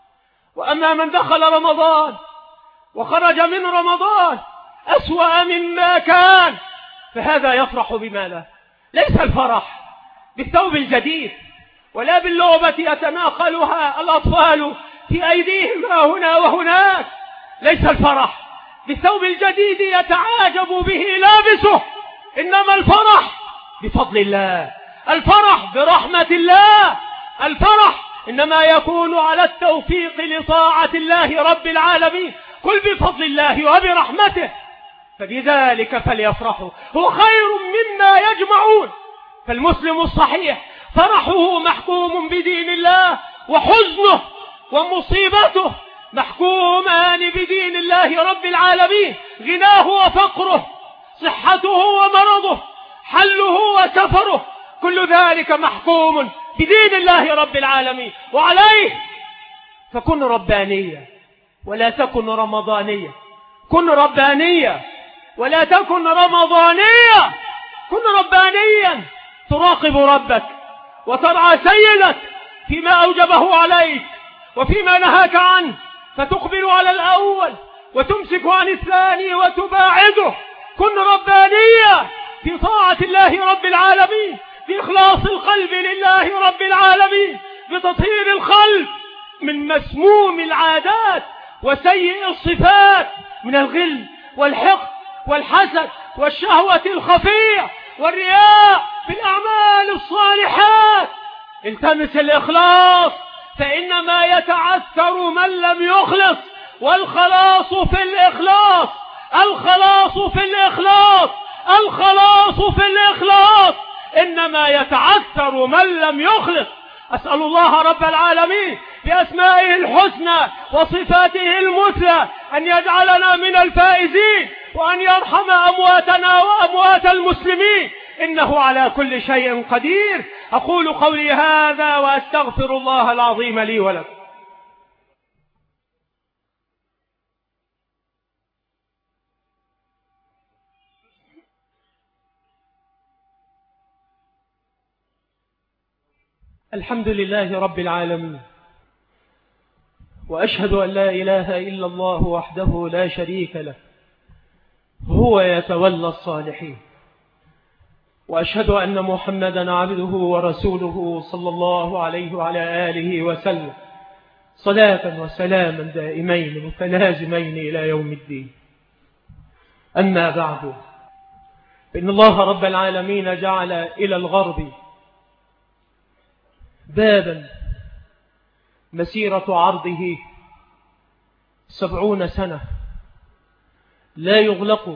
وأما من دخل رمضان وخرج من رمضان أسوأ مما كان فهذا يفرح بماذا؟ ليس الفرح بالثوب الجديد ولا باللعبة يتناقلها الأطفال في أيديهم هنا وهناك. ليس الفرح بالثوب الجديد يتعاجب به لابسه، إنما الفرح بفضل الله، الفرح برحمة الله، الفرح إنما يكون على التوفيق لطاعة الله رب العالمين. قل بفضل الله وبرحمته فبذلك فليفرحوا هو خير مما يجمعون. فالمسلم الصحيح فرحه محكوم بدين الله، وحزنه ومصيبته محكومان بدين الله رب العالمين. غناه وفقره، صحته ومرضه، حله وسفره، كل ذلك محكوم بدين الله رب العالمين. وعليه فكن ربانيا ولا تكن رمضانيا. كن ربانيا ولا تكن رمضانيا. كن ربانيا تراقب ربك وترعى سيدك فيما أوجبه عليك وفيما نهاك عنه، فتقبل على الأول وتمسك عن الثاني وتباعده. كن ربانيا في طاعة الله رب العالمين، بإخلاص القلب لله رب العالمين، بتطهير القلب من مسموم العادات وسيء الصفات من الغل والحقد والحسد والشهوة الخفية والرياء في الأعمال الصالحات. التمس الإخلاص، فإنما يتعثر من لم يخلص، والخلاص في الإخلاص. الخلاص في الإخلاص. الخلاص في الإخلاص. إنما يتعثر من لم يخلص. أسأل الله رب العالمين بأسمائه الحسنى وصفاته المثلى أن يجعلنا من الفائزين، وأن يرحم أمواتنا وأموات المسلمين، إنه على كل شيء قدير. أقول قولي هذا وأستغفر الله العظيم لي ولكم. الحمد لله رب العالمين، وأشهد أن لا إله إلا الله وحده لا شريك له، هو يتولى الصالحين. وأشهد أن محمدا عبده ورسوله صلى الله عليه وعلى آله وسلم، صلاة وسلاما دائمين متلازمين إلى يوم الدين. أما بعد، فإن الله رب العالمين جعل إلى الغرب بابا مسيرة عرضه سبعون سنة لا يغلق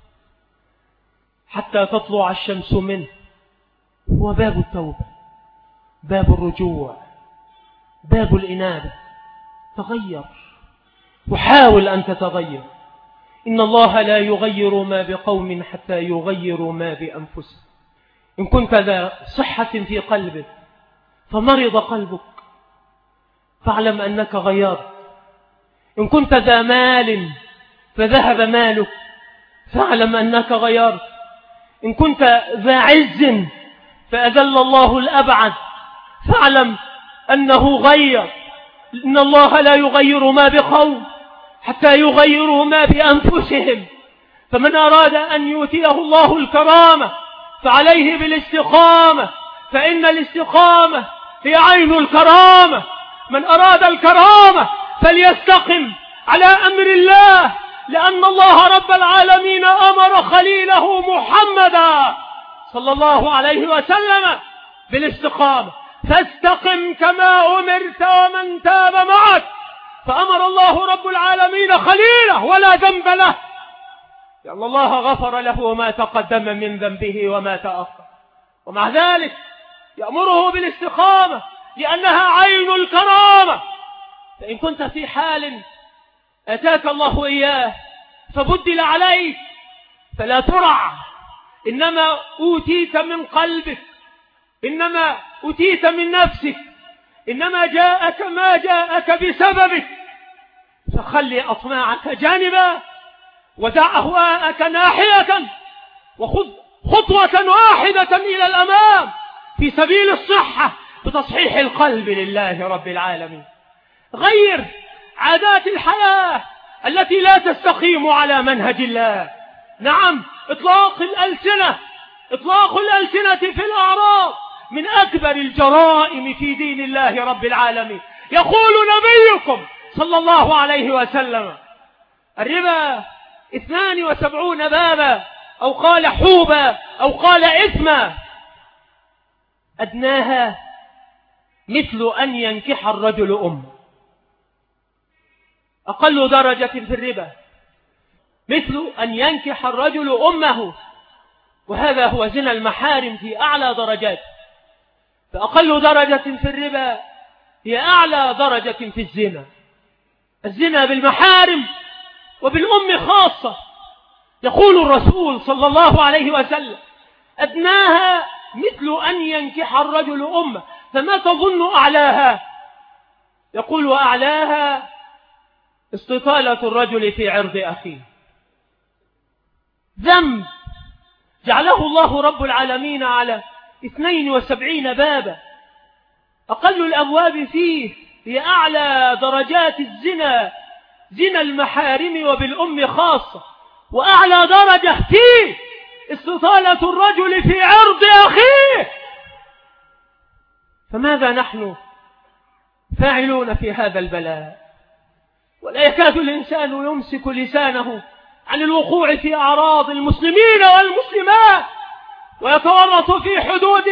حتى تطلع الشمس منه، هو باب التوبة، باب الرجوع، باب الإنابة. تغير وحاول أن تتغير. إن الله لا يغير ما بقوم حتى يغيروا ما بأنفسهم. إن كنت ذا صحة في قلبك فمرض قلبك فاعلم أنك غيرت. إن كنت ذا مال فذهب مالك فاعلم أنك غيرت. إن كنت ذا عز فأذل الله الأبعد فاعلم أنه غير. إن الله لا يغير ما بقوم حتى يغيروا ما بأنفسهم. فمن أراد أن يؤتيه الله الكرامة فعليه بالاستقامة، فإن الاستقامة هي عين الكرامة. من أراد الكرامة فليستقم على أمر الله، لأن الله رب العالمين أمر خليله محمدا صلى الله عليه وسلم بالاستقامة. فاستقم كما أمرت ومن تاب معك. فأمر الله رب العالمين خليله ولا ذنب له، لأن الله غفر له ما تقدم من ذنبه وما تأخر، ومع ذلك يأمره بالاستقامة لأنها عين الكرامة. فإن كنت في حال أتاك الله إياه فبدل عليك فلا ترع. إنما أوتيت من قلبك، إنما أوتيت من نفسك، إنما جاءك ما جاءك بسببك. فخلي أطماعك جانبا ودع أهواءك ناحية، وخذ خطوة واحدة إلى الأمام في سبيل الصحة بتصحيح القلب لله رب العالمين. غير عادات الحياة التي لا تستقيم على منهج الله. نعم، إطلاق الألسنة إطلاق الألسنة في الأعراض من أكبر الجرائم في دين الله رب العالمين. يقول نبيكم صلى الله عليه وسلم: الربا اثنان وسبعون بابا، أو قال حوبا، أو قال إثما، أدناها مثل أن ينكح الرجل أمه. أقل درجة في الربا مثل أن ينكح الرجل أمه، وهذا هو زنا المحارم في أعلى درجات. فأقل درجة في الربا هي أعلى درجة في الزنا، الزنا بالمحارم وبالأم خاصة. يقول الرسول صلى الله عليه وسلم: أدناها مثل أن ينكح الرجل أمه، فما تظن أعلاها؟ يقول: وأعلاها استطالة الرجل في عرض أخيه. ذنب جعله الله رب العالمين على اثنين وسبعين بابا، أقل الأبواب فيه هي أعلى درجات الزنا، زنا المحارم وبالأم خاصة، وأعلى درجة فيه استطالة الرجل في عرض أخيه. فماذا نحن فاعلون في هذا البلاء؟ ولا يكاد الإنسان يمسك لسانه عن الوقوع في أعراض المسلمين والمسلمات، ويتورط في حدود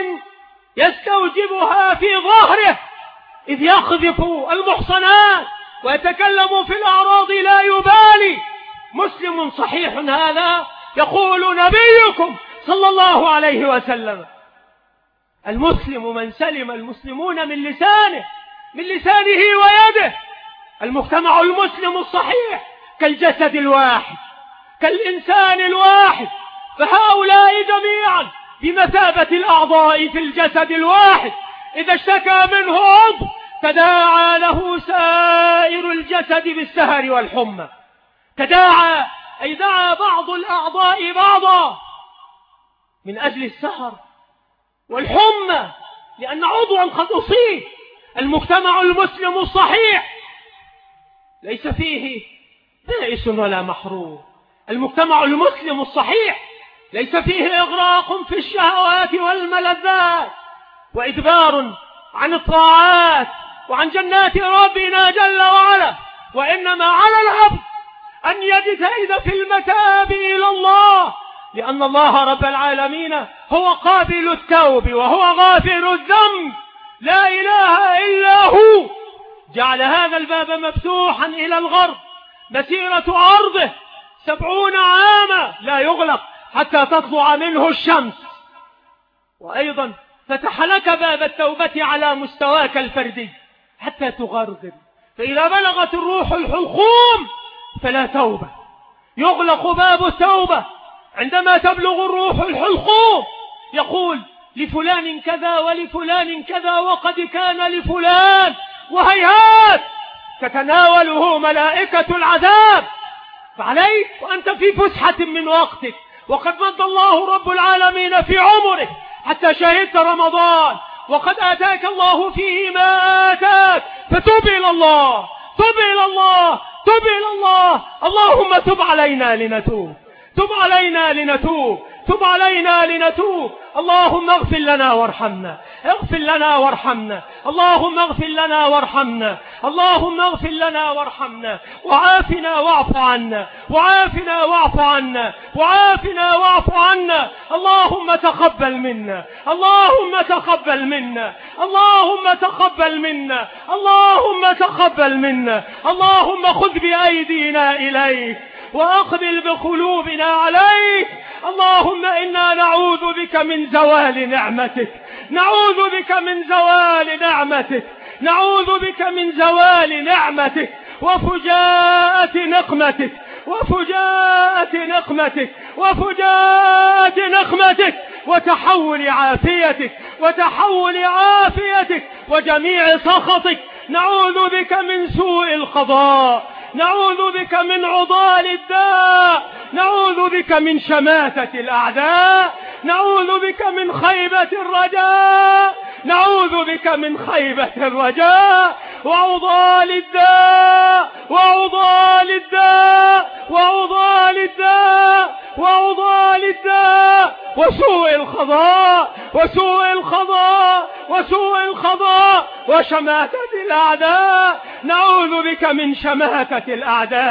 يستوجبها في ظهره، إذ يقذف المحصنات ويتكلم في الأعراض لا يبالي. مسلم صحيح هذا، يقول نبيكم صلى الله عليه وسلم: المسلم من سلم المسلمون من لسانه من لسانه ويده. المجتمع المسلم الصحيح كالجسد الواحد، كالإنسان الواحد، فهؤلاء جميعا بمثابة الأعضاء في الجسد الواحد، إذا اشتكى منه عضو تداعى له سائر الجسد بالسهر والحمى. تداعى أي دعا بعض الأعضاء بعضا من أجل السهر والحمى، لأن عضوا قد أصيب. المجتمع المسلم الصحيح ليس فيه بائس ولا محروم. المجتمع المسلم الصحيح ليس فيه إغراق في الشهوات والملذات وإدبار عن الطاعات وعن جنات ربنا جل وعلا، وإنما على العبد أن يجتهد في المتاب إلى الله، لأن الله رب العالمين هو قابل التوب وهو غافر الذنب، لا إله إلا هو. جعل هذا الباب مفتوحا إلى الغرب، مسيرة عرضه سبعون عاما لا يغلق حتى تطلع منه الشمس. وأيضا فتح لك باب التوبة على مستواك الفردي حتى تغرغر، فإذا بلغت الروح الحلقوم فلا توبة. يغلق باب التوبة عندما تبلغ الروح الحلقوم. يقول لفلان كذا ولفلان كذا وقد كان لفلان، وهيهات تتناوله ملائكة العذاب. فعليك وأنت في فسحة من وقتك، وقد مد الله رب العالمين في عمرك حتى شهدت رمضان، وقد آتاك الله فيه ما آتاك، فتوب إلى الله، توب إلى الله، توب إلى الله. اللهم تب علينا لنتوب، تب علينا لنتوب، تب علينا لنتوب. اللهم اغفر لنا وارحمنا، اغفر لنا وارحمنا، اللهم اغفر لنا وارحمنا، اللهم اغفر لنا وارحمنا، وعافنا واعف عنا، وعافنا واعف عنا، وعافنا واعف عنا. اللهم تقبل منا، اللهم تقبل منا، اللهم تقبل منا، اللهم تقبل منا. اللهم خذ بأيدينا إليك وأقبل بقلوبنا عليك. اللهم إنا نعوذ بك من زوال نعمتك، نعوذ بك من زوال نعمتك، نعوذ بك من زوال نعمتك وفجاءة نقمتك، وفجاءة نقمتك، وفجاءة نقمتك، وتحول عافيتك، وتحول عافيتك وجميع سخطك. نعوذ بك من سوء القضاء، نعوذ بك من عضال الداء، نعوذ بك من شماتة الأعداء، نعوذ بك من خيبة الرجاء، نعوذ بك من خيبة الرجاء وعضال الداء، وعضال الداء، وعضال الداء، وعضال الداء، وسوء القضاء، وسوء القضاء، وسوء القضاء، وشماتة الأعداء. نعوذ بك من شماتة الأعداء،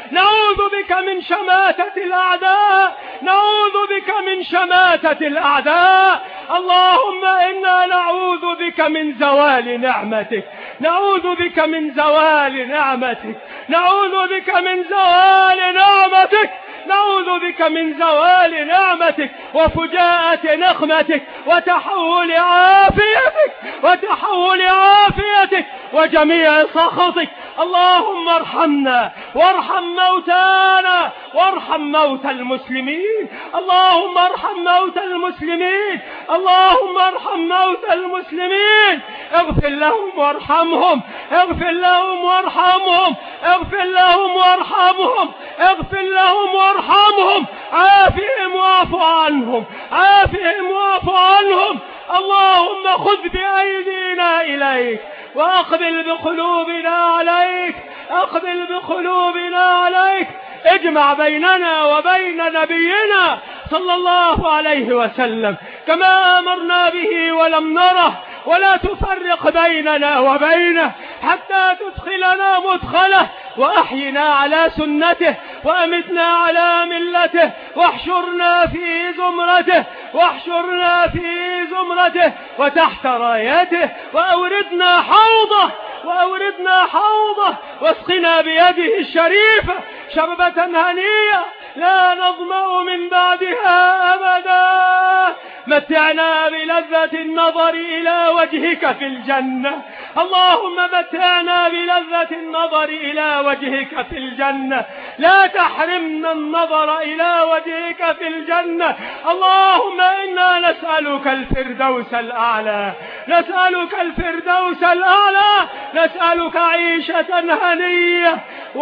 نعوذ بك من شماتة الأعداء، نعوذ بك من شماتة الأعداء. اللهم إنا نعوذ بك من زوال نعمتك، نعوذ بك من زوال نعمتك، نعوذ بك من زوال نعمتك، نعوذ بك من زوال نعمتك وفجاءة نقمتك وتحول عافيتك وتحول عافيتك وجميع سخطك. اللهم ارحمنا وارحم موتانا وارحم موتى المسلمين، اللهم ارحم موتى المسلمين، اللهم ارحم موتى المسلمين. اغفر لهم وارحمهم، اغفر لهم وارحمهم، اغفر لهم وارحمهم، اغفر لهم وارحمهم، عافهم واعف عنهم، عافهم واعف عنهم. اللهم خذ بأيدينا إليك وأقبل بقلوبنا عليك، أقبل بقلوبنا عليك. اجمع بيننا وبين نبينا صلى الله عليه وسلم كما أمرنا به ولم نره، ولا تفرق بيننا وبينه حتى تدخلنا مدخله، وأحينا على سنته وأمتنا على ملته، واحشرنا في زمرته، واحشرنا في زمرته وتحت رايته، وأوردنا حوضه، وأوردنا حوضه، واسقنا بيده الشريفة شربة هنية لا نظمأ من بعدها أبدا. متعنا بلذة النظر إلى وجهك في الجنة، اللهم متعنا بلذة النظر إلى وجهك في الجنة، لا تحرمنا النظر إلى وجهك في الجنة. اللهم إنا نسألك الفردوس الأعلى، نسألك الفردوس الأعلى، نسألك عيشة هنية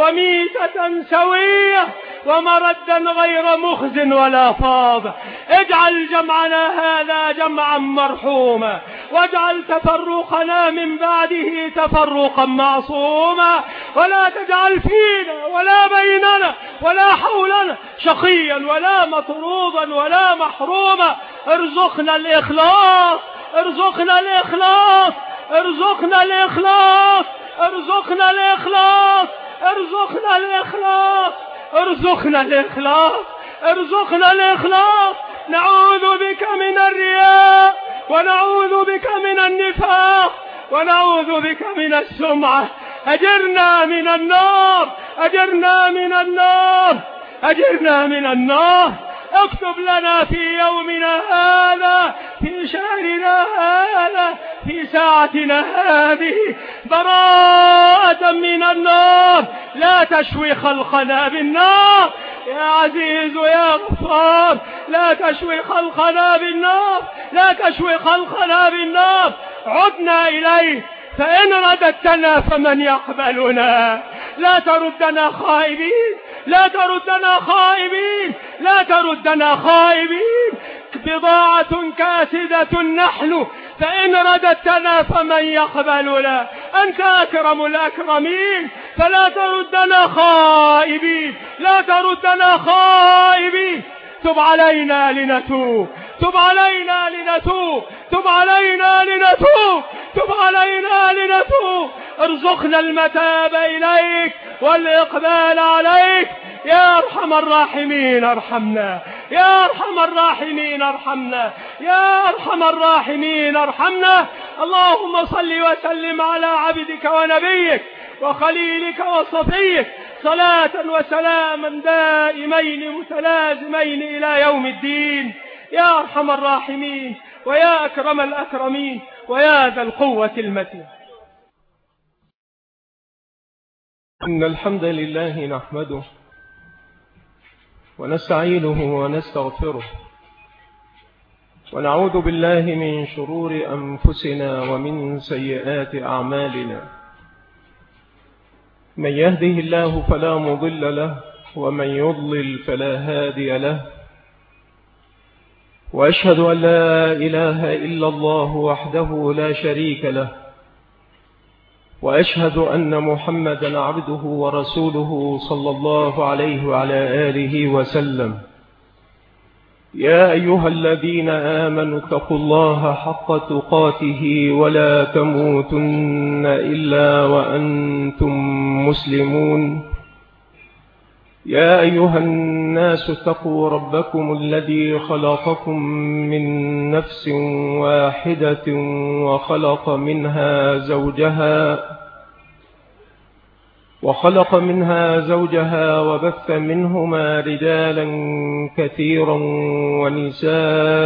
وميتة سوية ومردا غير مخز ولا فاضح. اجعل جمعنا هذا جمعا مرحوما، واجعل تفرقنا من بعده تفرقا معصوما، ولا تجعل فينا ولا بيننا ولا حولنا شقيا ولا مطرودا ولا محروما. ارزقنا الإخلاص، ارزقنا الإخلاص، ارزقنا الإخلاص، ارزقنا الإخلاص، ارزقنا الإخلاص، ارزقنا الإخلاص، ارزقنا الإخلاص. نعوذ بك من الرياء، ونعوذ بك من النفاق، ونعوذ بك من السمعة. أجرنا من النار، أجرنا من النار، أجرنا من النار. اكتب لنا في يومنا هذا، في شهرنا هذا، في ساعتنا هذه براءة من النار، لا تشوي خلقنا بالنار يا عزيز يا غفار، لا تشوي خلقنا بالنار، لا تشوي خلقنا بالنار. عدنا إليه، فإن رددتنا فمن يقبلنا. لا تردنا خائبين، لا تردنا خائبين، لا تردنا خائبين. بضاعة كاسدة نحن، فإن رددتنا فمن يقبلنا. أنت أكرم الأكرمين، فلا تردنا خائبين، لا تردنا خائبين. تب علينا لنتوب، تب علينا لنتوب، تب علينا لنتوب، تب علينا لنتوب. ارزقنا المتاب إليك والإقبال عليك يا أرحم الراحمين. ارحمنا يا أرحم الراحمين، ارحمنا يا أرحم الراحمين، ارحمنا. اللهم صل وسلم على عبدك ونبيك وخليلك وصفيك صلاة وسلاما دائمين متلازمين إلى يوم الدين يا أرحم الراحمين ويا أكرم الأكرمين ويا ذا القوة المتين. إن الحمد لله نحمده ونستعينه ونستغفره ونعوذ بالله من شرور أنفسنا ومن سيئات أعمالنا. من يهده الله فلا مضل له ومن يضلل فلا هادي له، وأشهد أن لا إله إلا الله وحده لا شريك له، وأشهد أن محمدا عبده ورسوله صلى الله عليه وعلى آله وسلم. يا أيها الذين آمنوا اتقوا الله حق تقاته ولا تموتن إلا وأنتم مسلمون. يا أيها الناس اتقوا ربكم الذي خلقكم من نفس واحدة وخلق منها زوجها وخلق منها زوجها وبث منهما رجالا كثيرا ونساء،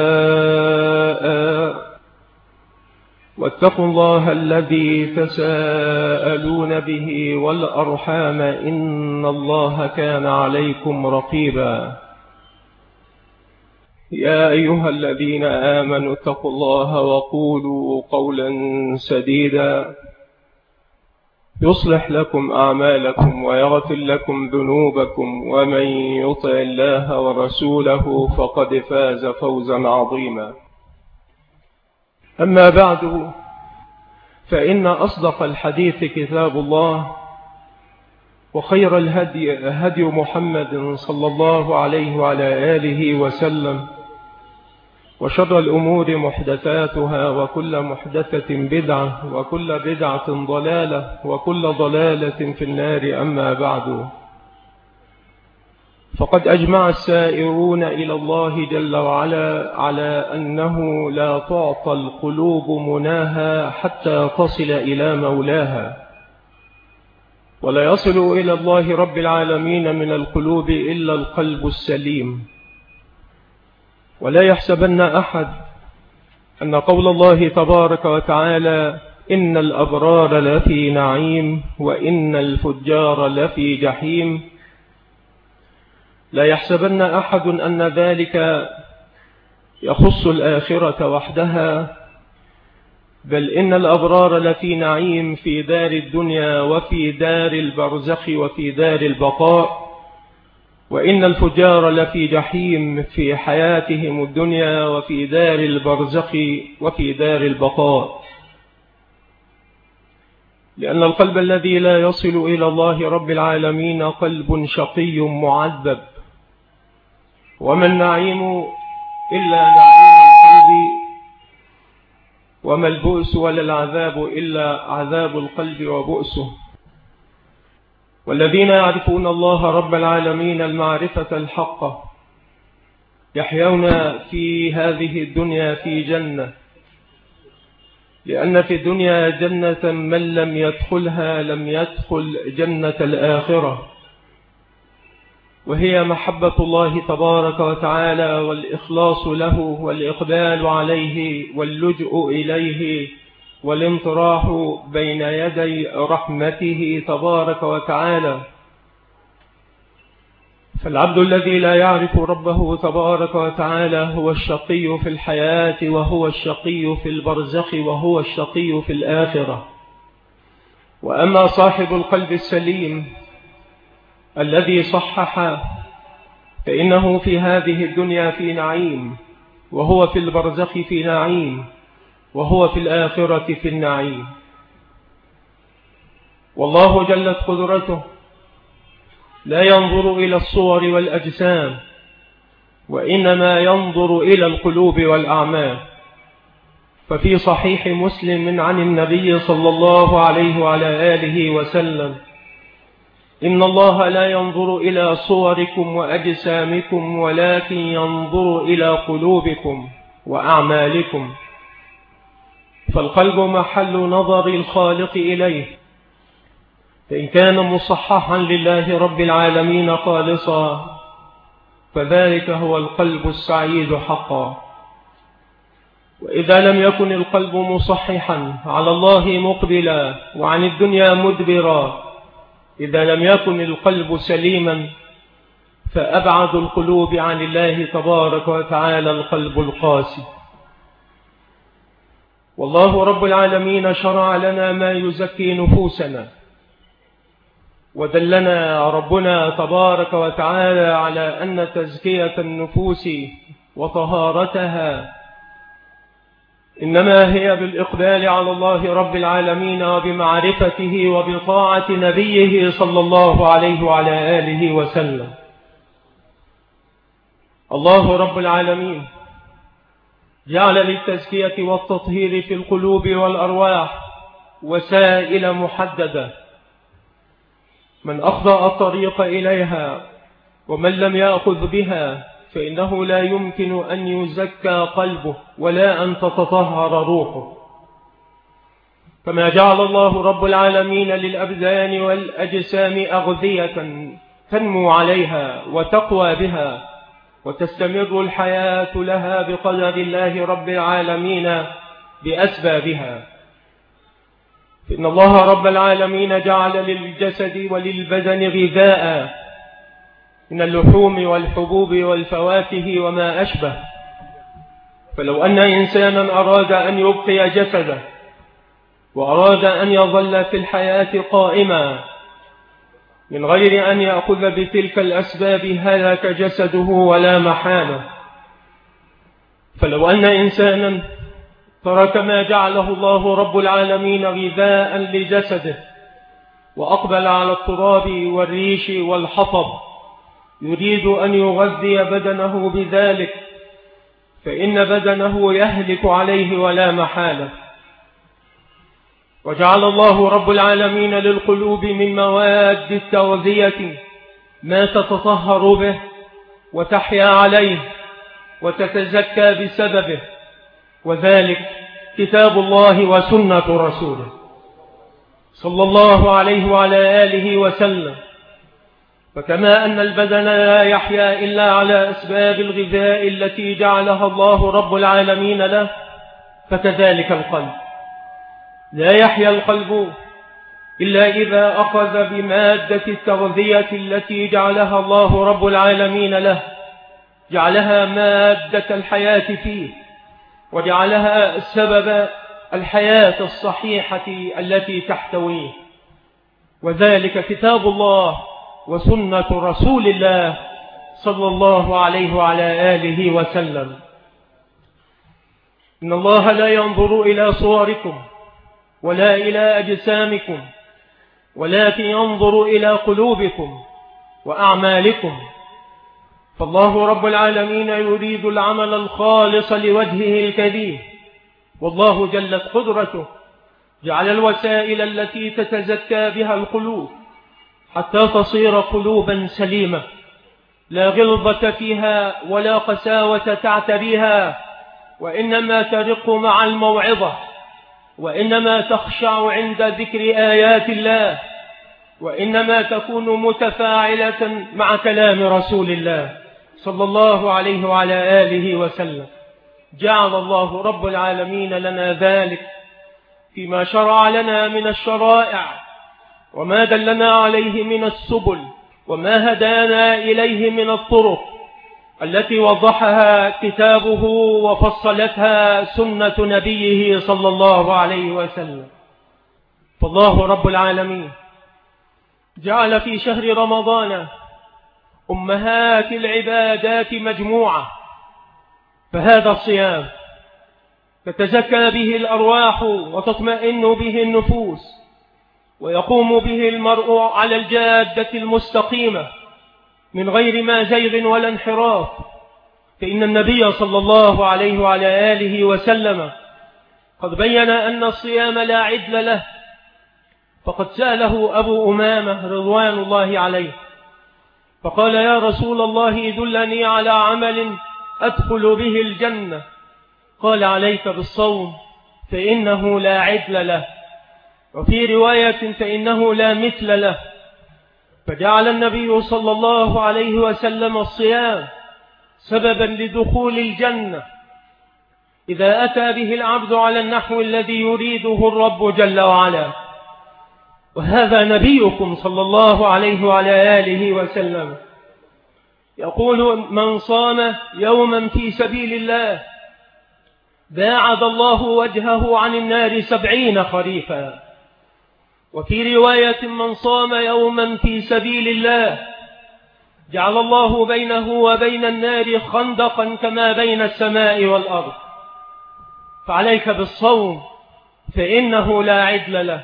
واتقوا الله الذي تساءلون به والأرحام إن الله كان عليكم رقيبا. يا أيها الذين آمنوا اتقوا الله وقولوا قولا سديدا يصلح لكم أعمالكم ويغفر لكم ذنوبكم، ومن يطع الله ورسوله فقد فاز فوزا عظيما. أما بعد، فإن أصدق الحديث كتاب الله، وخير الهدي هدي محمد صلى الله عليه وعلى آله وسلم، وشر الأمور محدثاتها، وكل محدثة بدعة، وكل بدعة ضلالة، وكل ضلالة في النار. أما بعد، فقد أجمع السائرون إلى الله جل وعلا على أنه لا تعطى القلوب مناها حتى تصل إلى مولاها، ولا يصل إلى الله رب العالمين من القلوب إلا القلب السليم. ولا يحسبن أحد أن قول الله تبارك وتعالى إن الأبرار لفي نعيم وإن الفجار لفي جحيم، لا يحسبن أحد أن ذلك يخص الآخرة وحدها، بل إن الأبرار لفي نعيم في دار الدنيا وفي دار البرزخ وفي دار البقاء، وإن الفجار لفي جحيم في حياتهم الدنيا وفي دار البرزخ وفي دار البقاء. لأن القلب الذي لا يصل إلى الله رب العالمين قلب شقي معذب، وما النعيم إلا نعيم القلب، وما البؤس ولا العذاب إلا عذاب القلب وبؤسه. والذين يعرفون الله رب العالمين المعرفة الحقة يحيون في هذه الدنيا في جنة، لأن في الدنيا جنة من لم يدخلها لم يدخل جنة الآخرة، وهي محبة الله تبارك وتعالى والإخلاص له والإقبال عليه واللجوء إليه والانطراح بين يدي رحمته تبارك وتعالى. فالعبد الذي لا يعرف ربه تبارك وتعالى هو الشقي في الحياة، وهو الشقي في البرزخ، وهو الشقي في الآخرة. وأما صاحب القلب السليم الذي صحح، فإنه في هذه الدنيا في نعيم، وهو في البرزخ في نعيم، وهو في الآخرة في النعيم. والله جلت قدرته لا ينظر إلى الصور والأجسام، وإنما ينظر إلى القلوب والأعمال. ففي صحيح مسلم عن النبي صلى الله عليه وعلى آله وسلم: إن الله لا ينظر إلى صوركم وأجسامكم، ولكن ينظر إلى قلوبكم وأعمالكم. فالقلب محل نظر الخالق إليه، فإن كان مصححا لله رب العالمين خالصا، فذلك هو القلب السعيد حقا. وإذا لم يكن القلب مصححا على الله مقبلا وعن الدنيا مدبرا، إذا لم يكن القلب سليما، فأبعد القلوب عن الله تبارك وتعالى القلب القاسي. والله رب العالمين شرع لنا ما يزكي نفوسنا، ودلنا ربنا تبارك وتعالى على أن تزكية النفوس وطهارتها إنما هي بالإقبال على الله رب العالمين وبمعرفته وبطاعة نبيه صلى الله عليه وعلى آله وسلم. الله رب العالمين جعل للتزكية والتطهير في القلوب والأرواح وسائل محددة، من أخطأ الطريق إليها ومن لم يأخذ بها فإنه لا يمكن أن يزكى قلبه ولا أن تتطهر روحه. كما جعل الله رب العالمين للأبدان والأجسام أغذية تنمو عليها وتقوى بها وتستمر الحياة لها بقدر الله رب العالمين بأسبابها، فإن الله رب العالمين جعل للجسد وللبدن غذاء من اللحوم والحبوب والفواكه وما أشبه. فلو أن إنسانا أراد أن يبقي جسده وأراد أن يظل في الحياة قائما من غير أن يأخذ بتلك الأسباب هلك جسده ولا محالة. فلو أن إنسانا ترك ما جعله الله رب العالمين غذاء لجسده وأقبل على التراب والريش والحطب يريد أن يغذي بدنه بذلك، فإن بدنه يهلك عليه ولا محالة. وجعل الله رب العالمين للقلوب من مواد التغذية ما تتطهر به وتحيا عليه وتتزكى بسببه، وذلك كتاب الله وسنة رسوله صلى الله عليه وعلى آله وسلم. فكما أن البدن لا يحيا إلا على أسباب الغذاء التي جعلها الله رب العالمين له، فكذلك القلب لا يحيا القلب إلا إذا أخذ بمادة التغذية التي جعلها الله رب العالمين له، جعلها مادة الحياة فيه وجعلها سبب الحياة الصحيحة التي تحتويه، وذلك كتاب الله وسنة رسول الله صلى الله عليه وعلى آله وسلم. إن الله لا ينظر إلى صوركم ولا إلى أجسامكم، ولكن ينظر إلى قلوبكم وأعمالكم. فالله رب العالمين يريد العمل الخالص لوجهه الكريم، والله جلت قدرته جعل الوسائل التي تتزكى بها القلوب حتى تصير قلوبا سليمة لا غلظة فيها ولا قساوة تعتريها، وإنما ترق مع الموعظة، وإنما تخشع عند ذكر آيات الله، وإنما تكون متفاعلة مع كلام رسول الله صلى الله عليه وعلى آله وسلم. جعل الله رب العالمين لنا ذلك فيما شرع لنا من الشرائع وما دلنا عليه من السبل وما هدانا إليه من الطرق التي وضحها كتابه وفصلتها سنة نبيه صلى الله عليه وسلم. فالله رب العالمين جعل في شهر رمضان أمهات العبادات مجموعة، فهذا الصيام تتزكى به الأرواح وتطمئن به النفوس، ويقوم به المرء على الجادة المستقيمة من غير ما زيغ ولا انحراف. فإن النبي صلى الله عليه وعلى آله وسلم قد بين أن الصيام لا عدل له، فقد سأله أبو أمامة رضوان الله عليه فقال: يا رسول الله دلني على عمل أدخل به الجنة. قال: عليك بالصوم فإنه لا عدل له، وفي رواية فإنه لا مثل له. فجعل النبي صلى الله عليه وسلم الصيام سببا لدخول الجنة إذا أتى به العبد على النحو الذي يريده الرب جل وعلا. وهذا نبيكم صلى الله عليه وعلى آله وسلم يقول: من صام يوما في سبيل الله باعد الله وجهه عن النار سبعين خريفا. وفي رواية: من صام يوما في سبيل الله جعل الله بينه وبين النار خندقا كما بين السماء والأرض. فعليك بالصوم فإنه لا عدل له.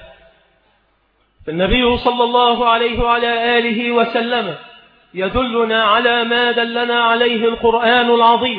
فالنبي صلى الله عليه وعلى آله وسلم يدلنا على ما دلنا عليه القرآن العظيم،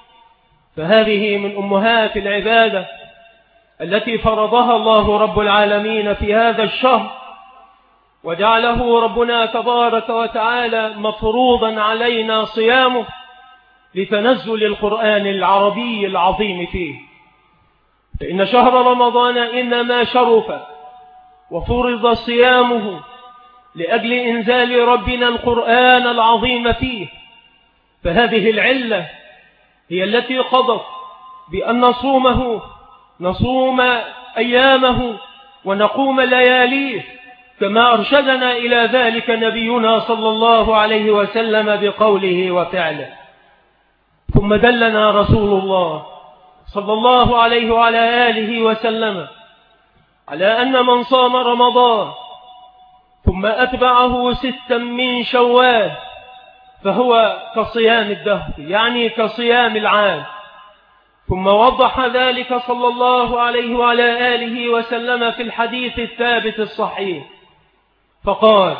فهذه من أمهات العبادة التي فرضها الله رب العالمين في هذا الشهر، وجعله ربنا تبارك وتعالى مفروضا علينا صيامه لتنزل القرآن العربي العظيم فيه. فإن شهر رمضان إنما شرف وفرض صيامه لأجل إنزال ربنا القرآن العظيم فيه، فهذه العلة هي التي قضت بأن نصومه نصوم أيامه ونقوم لياليه، كما أرشدنا إلى ذلك نبينا صلى الله عليه وسلم بقوله وفعله. ثم دلنا رسول الله صلى الله عليه وعلى آله وسلم على أن من صام رمضان ثم أتبعه ستا من شوال فهو كصيام الدهر، يعني كصيام العام. ثم وضح ذلك صلى الله عليه وعلى آله وسلم في الحديث الثابت الصحيح فقال: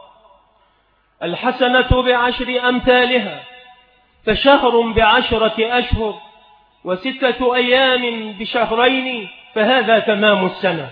الحسنة بعشر أمثالها، فشهر بعشرة أشهر، وستة أيام بشهرين، فهذا تمام السنة.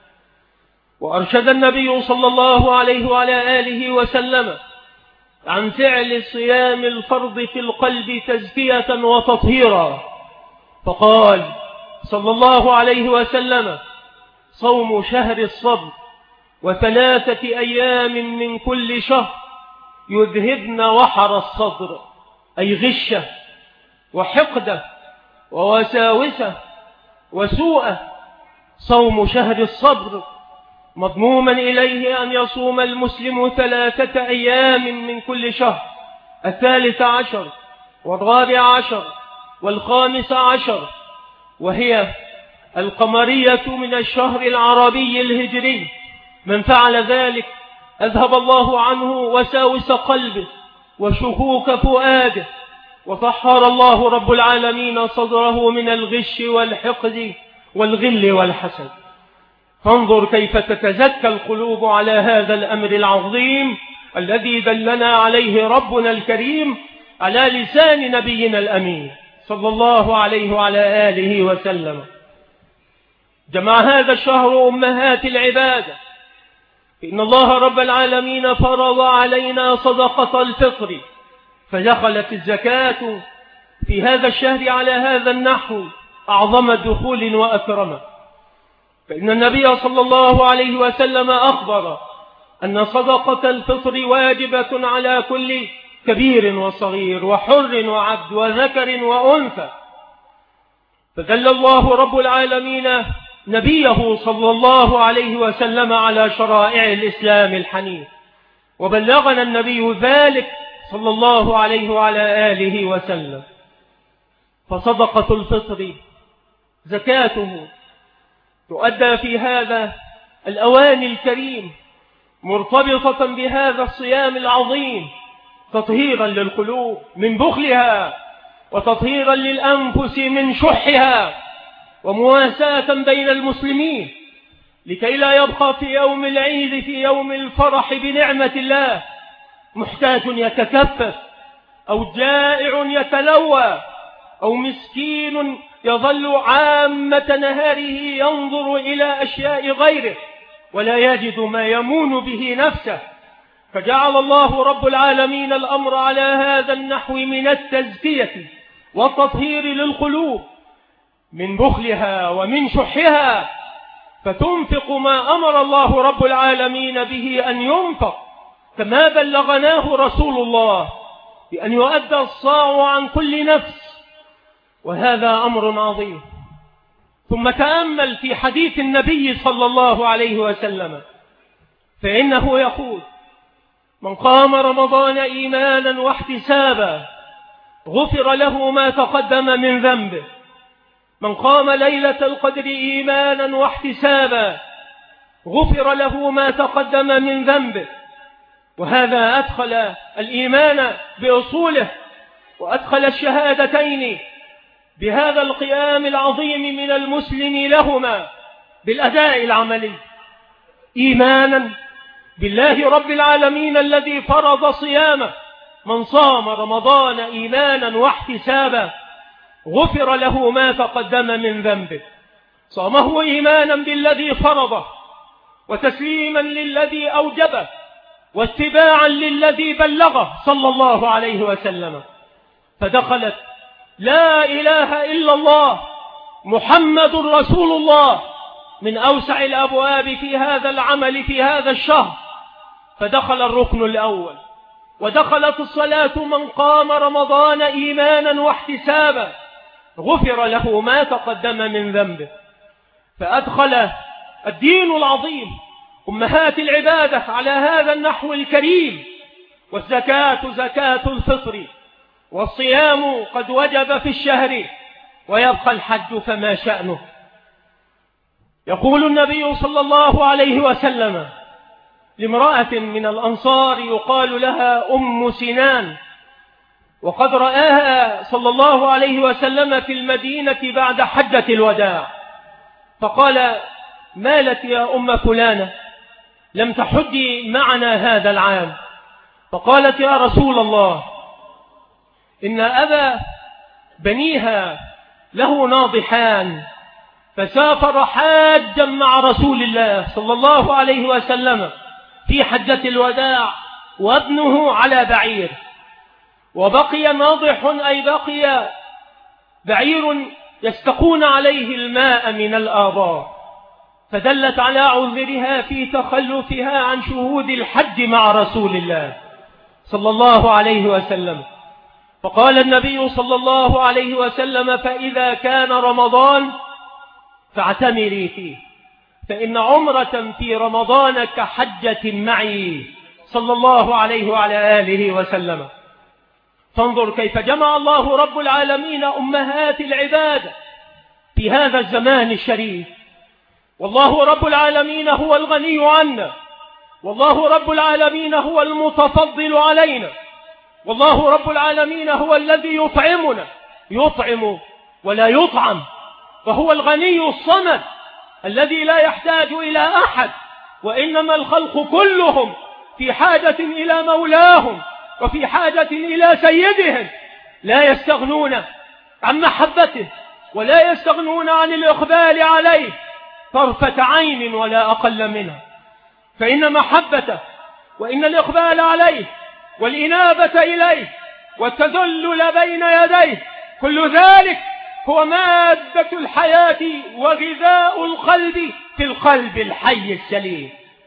وأرشد النبي صلى الله عليه وعلى آله وسلم عن فعل صيام الفرض في القلب تزكية وتطهيرا، فقال صلى الله عليه وسلم: صوم شهر الصبر وثلاثة أيام من كل شهر يذهبن وحر الصدر، أي غشه وحقده ووساوسه وسوءه. صوم شهر الصبر مضموما إليه أن يصوم المسلم ثلاثة أيام من كل شهر، الثالث عشر والرابع عشر والخامس عشر، وهي القمرية من الشهر العربي الهجري. من فعل ذلك أذهب الله عنه وساوس قلبه وشكوك فؤاده، وطهر الله رب العالمين صدره من الغش والحقد والغل والحسد. فانظر كيف تتزكى القلوب على هذا الأمر العظيم الذي دلنا عليه ربنا الكريم على لسان نبينا الأمين صلى الله عليه وعلى آله وسلم. جمع هذا الشهر أمهات العبادة، إن الله رب العالمين فرض علينا صدقة الفطر، فدخلت الزكاة في هذا الشهر على هذا النحو أعظم دخول وأكرم. فإن النبي صلى الله عليه وسلم أخبر أن صدقة الفطر واجبة على كل كبير وصغير وحر وعبد وذكر وأنثى. فدل الله رب العالمين نبيه صلى الله عليه وسلم على شرائع الإسلام الحنيف، وبلغنا النبي ذلك صلى الله عليه وعلى آله وسلم. فصدقة الفطر زكاته تؤدى في هذا الأوان الكريم مرتبطة بهذا الصيام العظيم، تطهيرا للقلوب من بخلها، وتطهيرا للأنفس من شحها، ومواساة بين المسلمين، لكي لا يبقى في يوم العيد في يوم الفرح بنعمة الله محتاج يتكفف، أو جائع يتلوى، أو مسكين يظل عامة نهاره ينظر إلى أشياء غيره ولا يجد ما يمون به نفسه. فجعل الله رب العالمين الأمر على هذا النحو من التزكية والتطهير للقلوب من بخلها ومن شحها، فتنفق ما أمر الله رب العالمين به أن ينفق، كما بلغناه رسول الله بأن يؤدى الصاع عن كل نفس، وهذا أمر عظيم. ثم تأمل في حديث النبي صلى الله عليه وسلم، فإنه يقول: من قام رمضان إيمانا واحتسابا غفر له ما تقدم من ذنبه. من قام ليلة القدر إيمانا واحتسابا غفر له ما تقدم من ذنبه. وهذا أدخل الإيمان بأصوله، وأدخل الشهادتين بهذا القيام العظيم من المسلم لهما بالأداء العملي، إيمانا بالله رب العالمين الذي فرض صيامه. من صام رمضان إيمانا واحتسابا غفر له ما تقدم من ذنبه. صامه إيمانا بالذي فرضه، وتسليما للذي أوجبه واتباعا للذي بلغه صلى الله عليه وسلم. فدخلت لا إله إلا الله محمد رسول الله من أوسع الأبواب في هذا العمل في هذا الشهر. فدخل الركن الأول، ودخلت الصلاة من قام رمضان إيمانا واحتسابا غفر له ما تقدم من ذنبه. فأدخل الدين العظيم أمهات العبادة على هذا النحو الكريم. والزكاة زكاة الفطر، والصيام قد وجب في الشهر، ويبقى الحج فما شأنه. يقول النبي صلى الله عليه وسلم لامرأة من الأنصار يقال لها أم سنان، وقد رآها صلى الله عليه وسلم في المدينة بعد حجة الوداع، فقال: ما لك يا أم فلانة لم تحجي معنا هذا العام؟ فقالت: يا رسول الله، إن أبا بنيها له ناضحان، فسافر حاجا مع رسول الله صلى الله عليه وسلم في حجة الوداع وابنه على بعير، وبقي ناضح أي بقي بعير يستقون عليه الماء من الآبار، فدلت على عذرها في تخلفها عن شهود الحج مع رسول الله صلى الله عليه وسلم. فقال النبي صلى الله عليه وسلم: فإذا كان رمضان فاعتمري فيه، فإن عمرة في رمضان كحجة معي صلى الله عليه وعلى آله وسلم. فانظر كيف جمع الله رب العالمين أمهات العبادة في هذا الزمان الشريف. والله رب العالمين هو الغني عنا، والله رب العالمين هو المتفضل علينا، والله رب العالمين هو الذي يطعمنا يطعم ولا يطعم، فهو الغني الصمد الذي لا يحتاج إلى أحد، وإنما الخلق كلهم في حاجة إلى مولاهم وفي حاجة إلى سيدهم، لا يستغنون عن محبته ولا يستغنون عن الإقبال عليه طرفة عين ولا أقل منها. فإن محبته وإن الإقبال عليه والإنابة إليه والتذلل بين يديه كل ذلك هو مادة الحياة وغذاء القلب في القلب الحي السليم.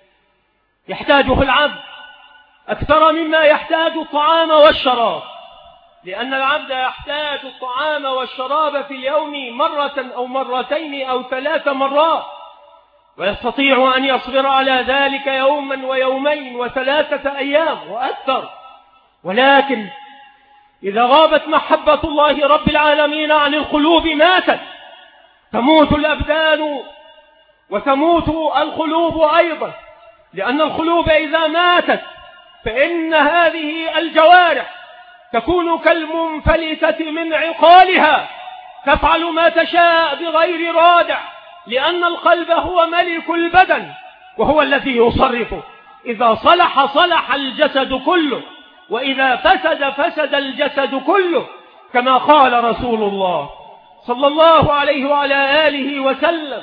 يحتاجه العبد أكثر مما يحتاج الطعام والشراب، لأن العبد يحتاج الطعام والشراب في اليوم مرة أو مرتين أو ثلاث مرات، ويستطيع أن يصبر على ذلك يوما ويومين وثلاثة أيام وأكثر. ولكن إذا غابت محبة الله رب العالمين عن القلوب ماتت، تموت الأبدان وتموت القلوب أيضا، لأن القلوب إذا ماتت فإن هذه الجوارح تكون كالمنفلتة من عقالها، تفعل ما تشاء بغير رادع، لأن القلب هو ملك البدن وهو الذي يصرفه. إذا صلح صلح الجسد كله، وإذا فسد فسد الجسد كله، كما قال رسول الله صلى الله عليه وعلى آله وسلم.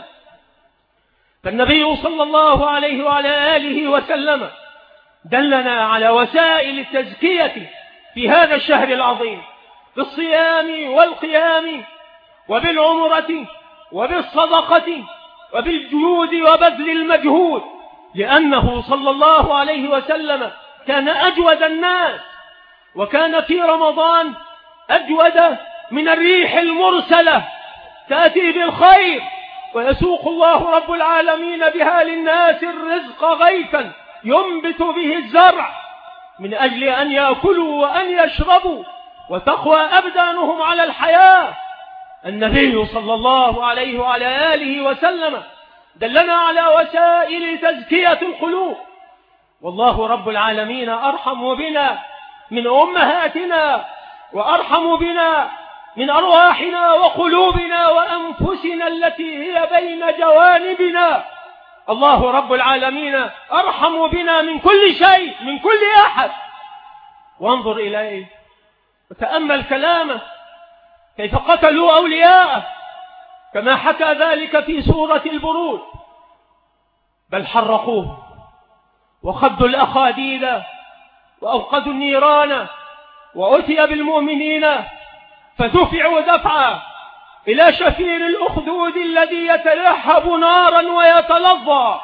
فالنبي صلى الله عليه وعلى آله وسلم دلنا على وسائل التزكية في هذا الشهر العظيم، بالصيام والقيام وبالعمرة وبالصدقة وبالجهود وبذل المجهود، لأنه صلى الله عليه وسلم كان أجود الناس، وكان في رمضان أجود من الريح المرسلة تأتي بالخير، ويسوق الله رب العالمين بها للناس الرزق غيثا ينبت به الزرع من أجل أن يأكلوا وأن يشربوا وتقوى أبدانهم على الحياة. النبي صلى الله عليه وعلى آله وسلم دلنا على وسائل تزكية القلوب، والله رب العالمين أرحم بنا من أمهاتنا، وأرحم بنا من أرواحنا وقلوبنا وأنفسنا التي هي بين جوانبنا. الله رب العالمين أرحم بنا من كل شيء، من كل أحد. وانظر إليه وتأمل كلامه، كيف قتلوا أولياءه، كما حكى ذلك في سورة البروج: بل حرقوه وخدوا الأخاديد وأوقدوا النيران، وأتي بالمؤمنين فدفعوا دفعا إلى شفير الأخدود الذي يتلهب نارا ويتلظى،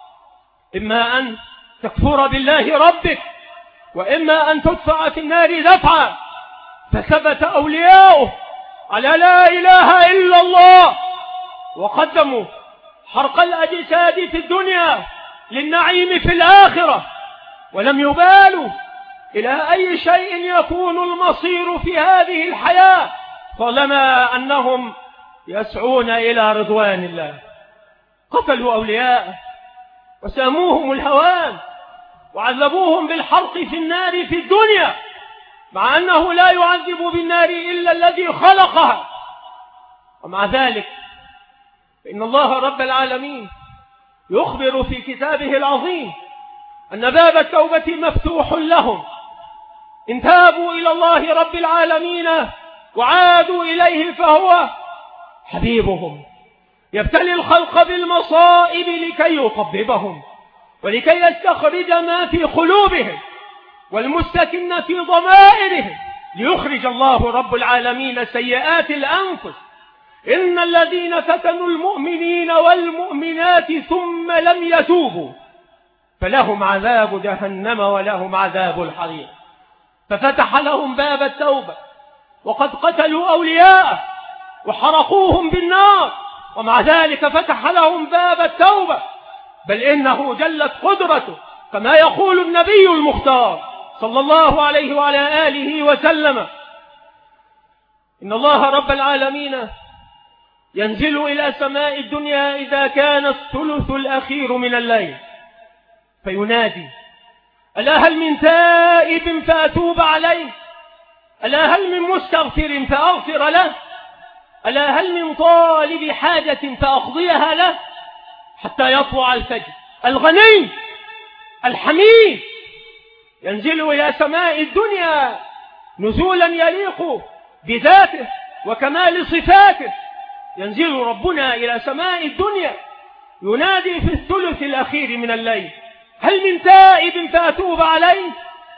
إما أن تكفر بالله ربك وإما أن تدفع في النار دفعا. فثبت أولياؤه على لا إله إلا الله، وقدموا حرق الأجساد في الدنيا للنعيم في الآخرة، ولم يبالوا إلى أي شيء يكون المصير في هذه الحياة طالما أنهم يسعون إلى رضوان الله. قتلوا أولياء وساموهم الهوان وعذبوهم بالحرق في النار في الدنيا، مع أنه لا يعذب بالنار إلا الذي خلقها. ومع ذلك فإن الله رب العالمين يخبر في كتابه العظيم أن باب التوبة مفتوح لهم إن تابوا إلى الله رب العالمين وعادوا إليه، فهو حبيبهم يبتلي الخلق بالمصائب لكي يطببهم ولكي يستخرج ما في قلوبهم والمستكن في ضمائرهم، ليخرج الله رب العالمين سيئات الأنفس. إن الذين فتنوا المؤمنين والمؤمنات ثم لم يتوبوا فلهم عذاب جهنم ولهم عذاب الحريق. ففتح لهم باب التوبة وقد قتلوا أولياءه وحرقوهم بالنار، ومع ذلك فتح لهم باب التوبة، بل إنه جلت قدرته كما يقول النبي المختار صلى الله عليه وعلى آله وسلم: إن الله رب العالمين ينزل إلى سماء الدنيا إذا كان الثلث الأخير من الليل فينادي: ألا هل من تائب فأتوب عليه؟ ألا هل من مستغفر فأغفر له؟ ألا هل من طالب حاجة فأقضيها له؟ حتى يطلع الفجر. الغني الحميد ينزل إلى سماء الدنيا نزولا يليق بذاته وكمال صفاته. ينزل ربنا إلى سماء الدنيا ينادي في الثلث الأخير من الليل: هل من تائب فأتوب عليه؟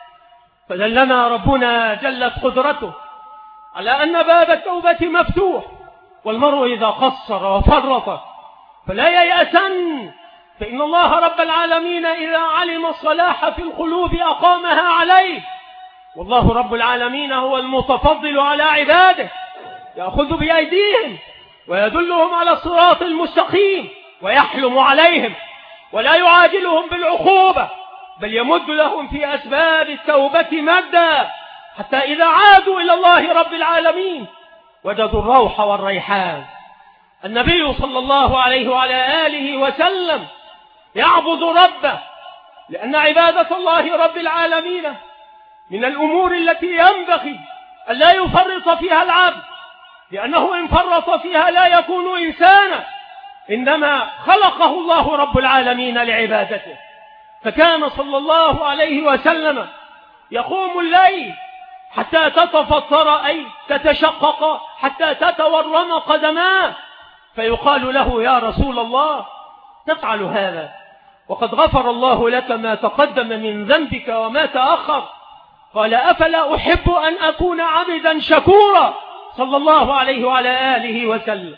فدلنا ربنا جلت قدرته على أن باب التوبة مفتوح، والمرء إذا قصر وفرط فلا ييأسن، فإن الله رب العالمين إذا علم الصلاح في القلوب أقامها عليه. والله رب العالمين هو المتفضل على عباده، يأخذ بأيديهم ويدلهم على الصراط المستقيم ويحلم عليهم ولا يعاجلهم بالعقوبة، بل يمد لهم في أسباب التوبة مدا، حتى إذا عادوا إلى الله رب العالمين وجدوا الروح والريحان. النبي صلى الله عليه وعلى آله وسلم يعبد ربه، لأن عبادة الله رب العالمين من الأمور التي ينبغي أن لا يفرط فيها العبد، لأنه إن فرط فيها لا يكون إنسانا، إنما خلقه الله رب العالمين لعبادته. فكان صلى الله عليه وسلم يقوم الليل حتى تتفطر أي تتشقق، حتى تتورم قدماه، فيقال له: يا رسول الله تفعل هذا وقد غفر الله لك ما تقدم من ذنبك وما تأخر؟ قال: أفلا أحب أن أكون عبدا شكورا، صلى الله عليه وعلى آله وسلم.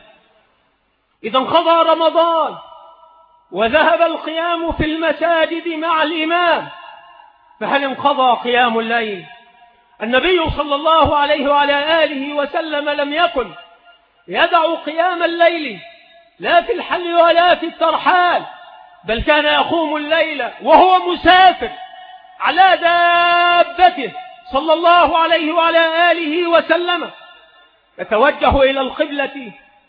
إذا انقضى رمضان وذهب القيام في المساجد مع الإمام، فهل انقضى قيام الليل؟ النبي صلى الله عليه وعلى آله وسلم لم يكن يدع قيام الليل لا في الحل ولا في الترحال، بل كان يقوم الليل وهو مسافر على دابته صلى الله عليه وعلى آله وسلم، يتوجه إلى القبلة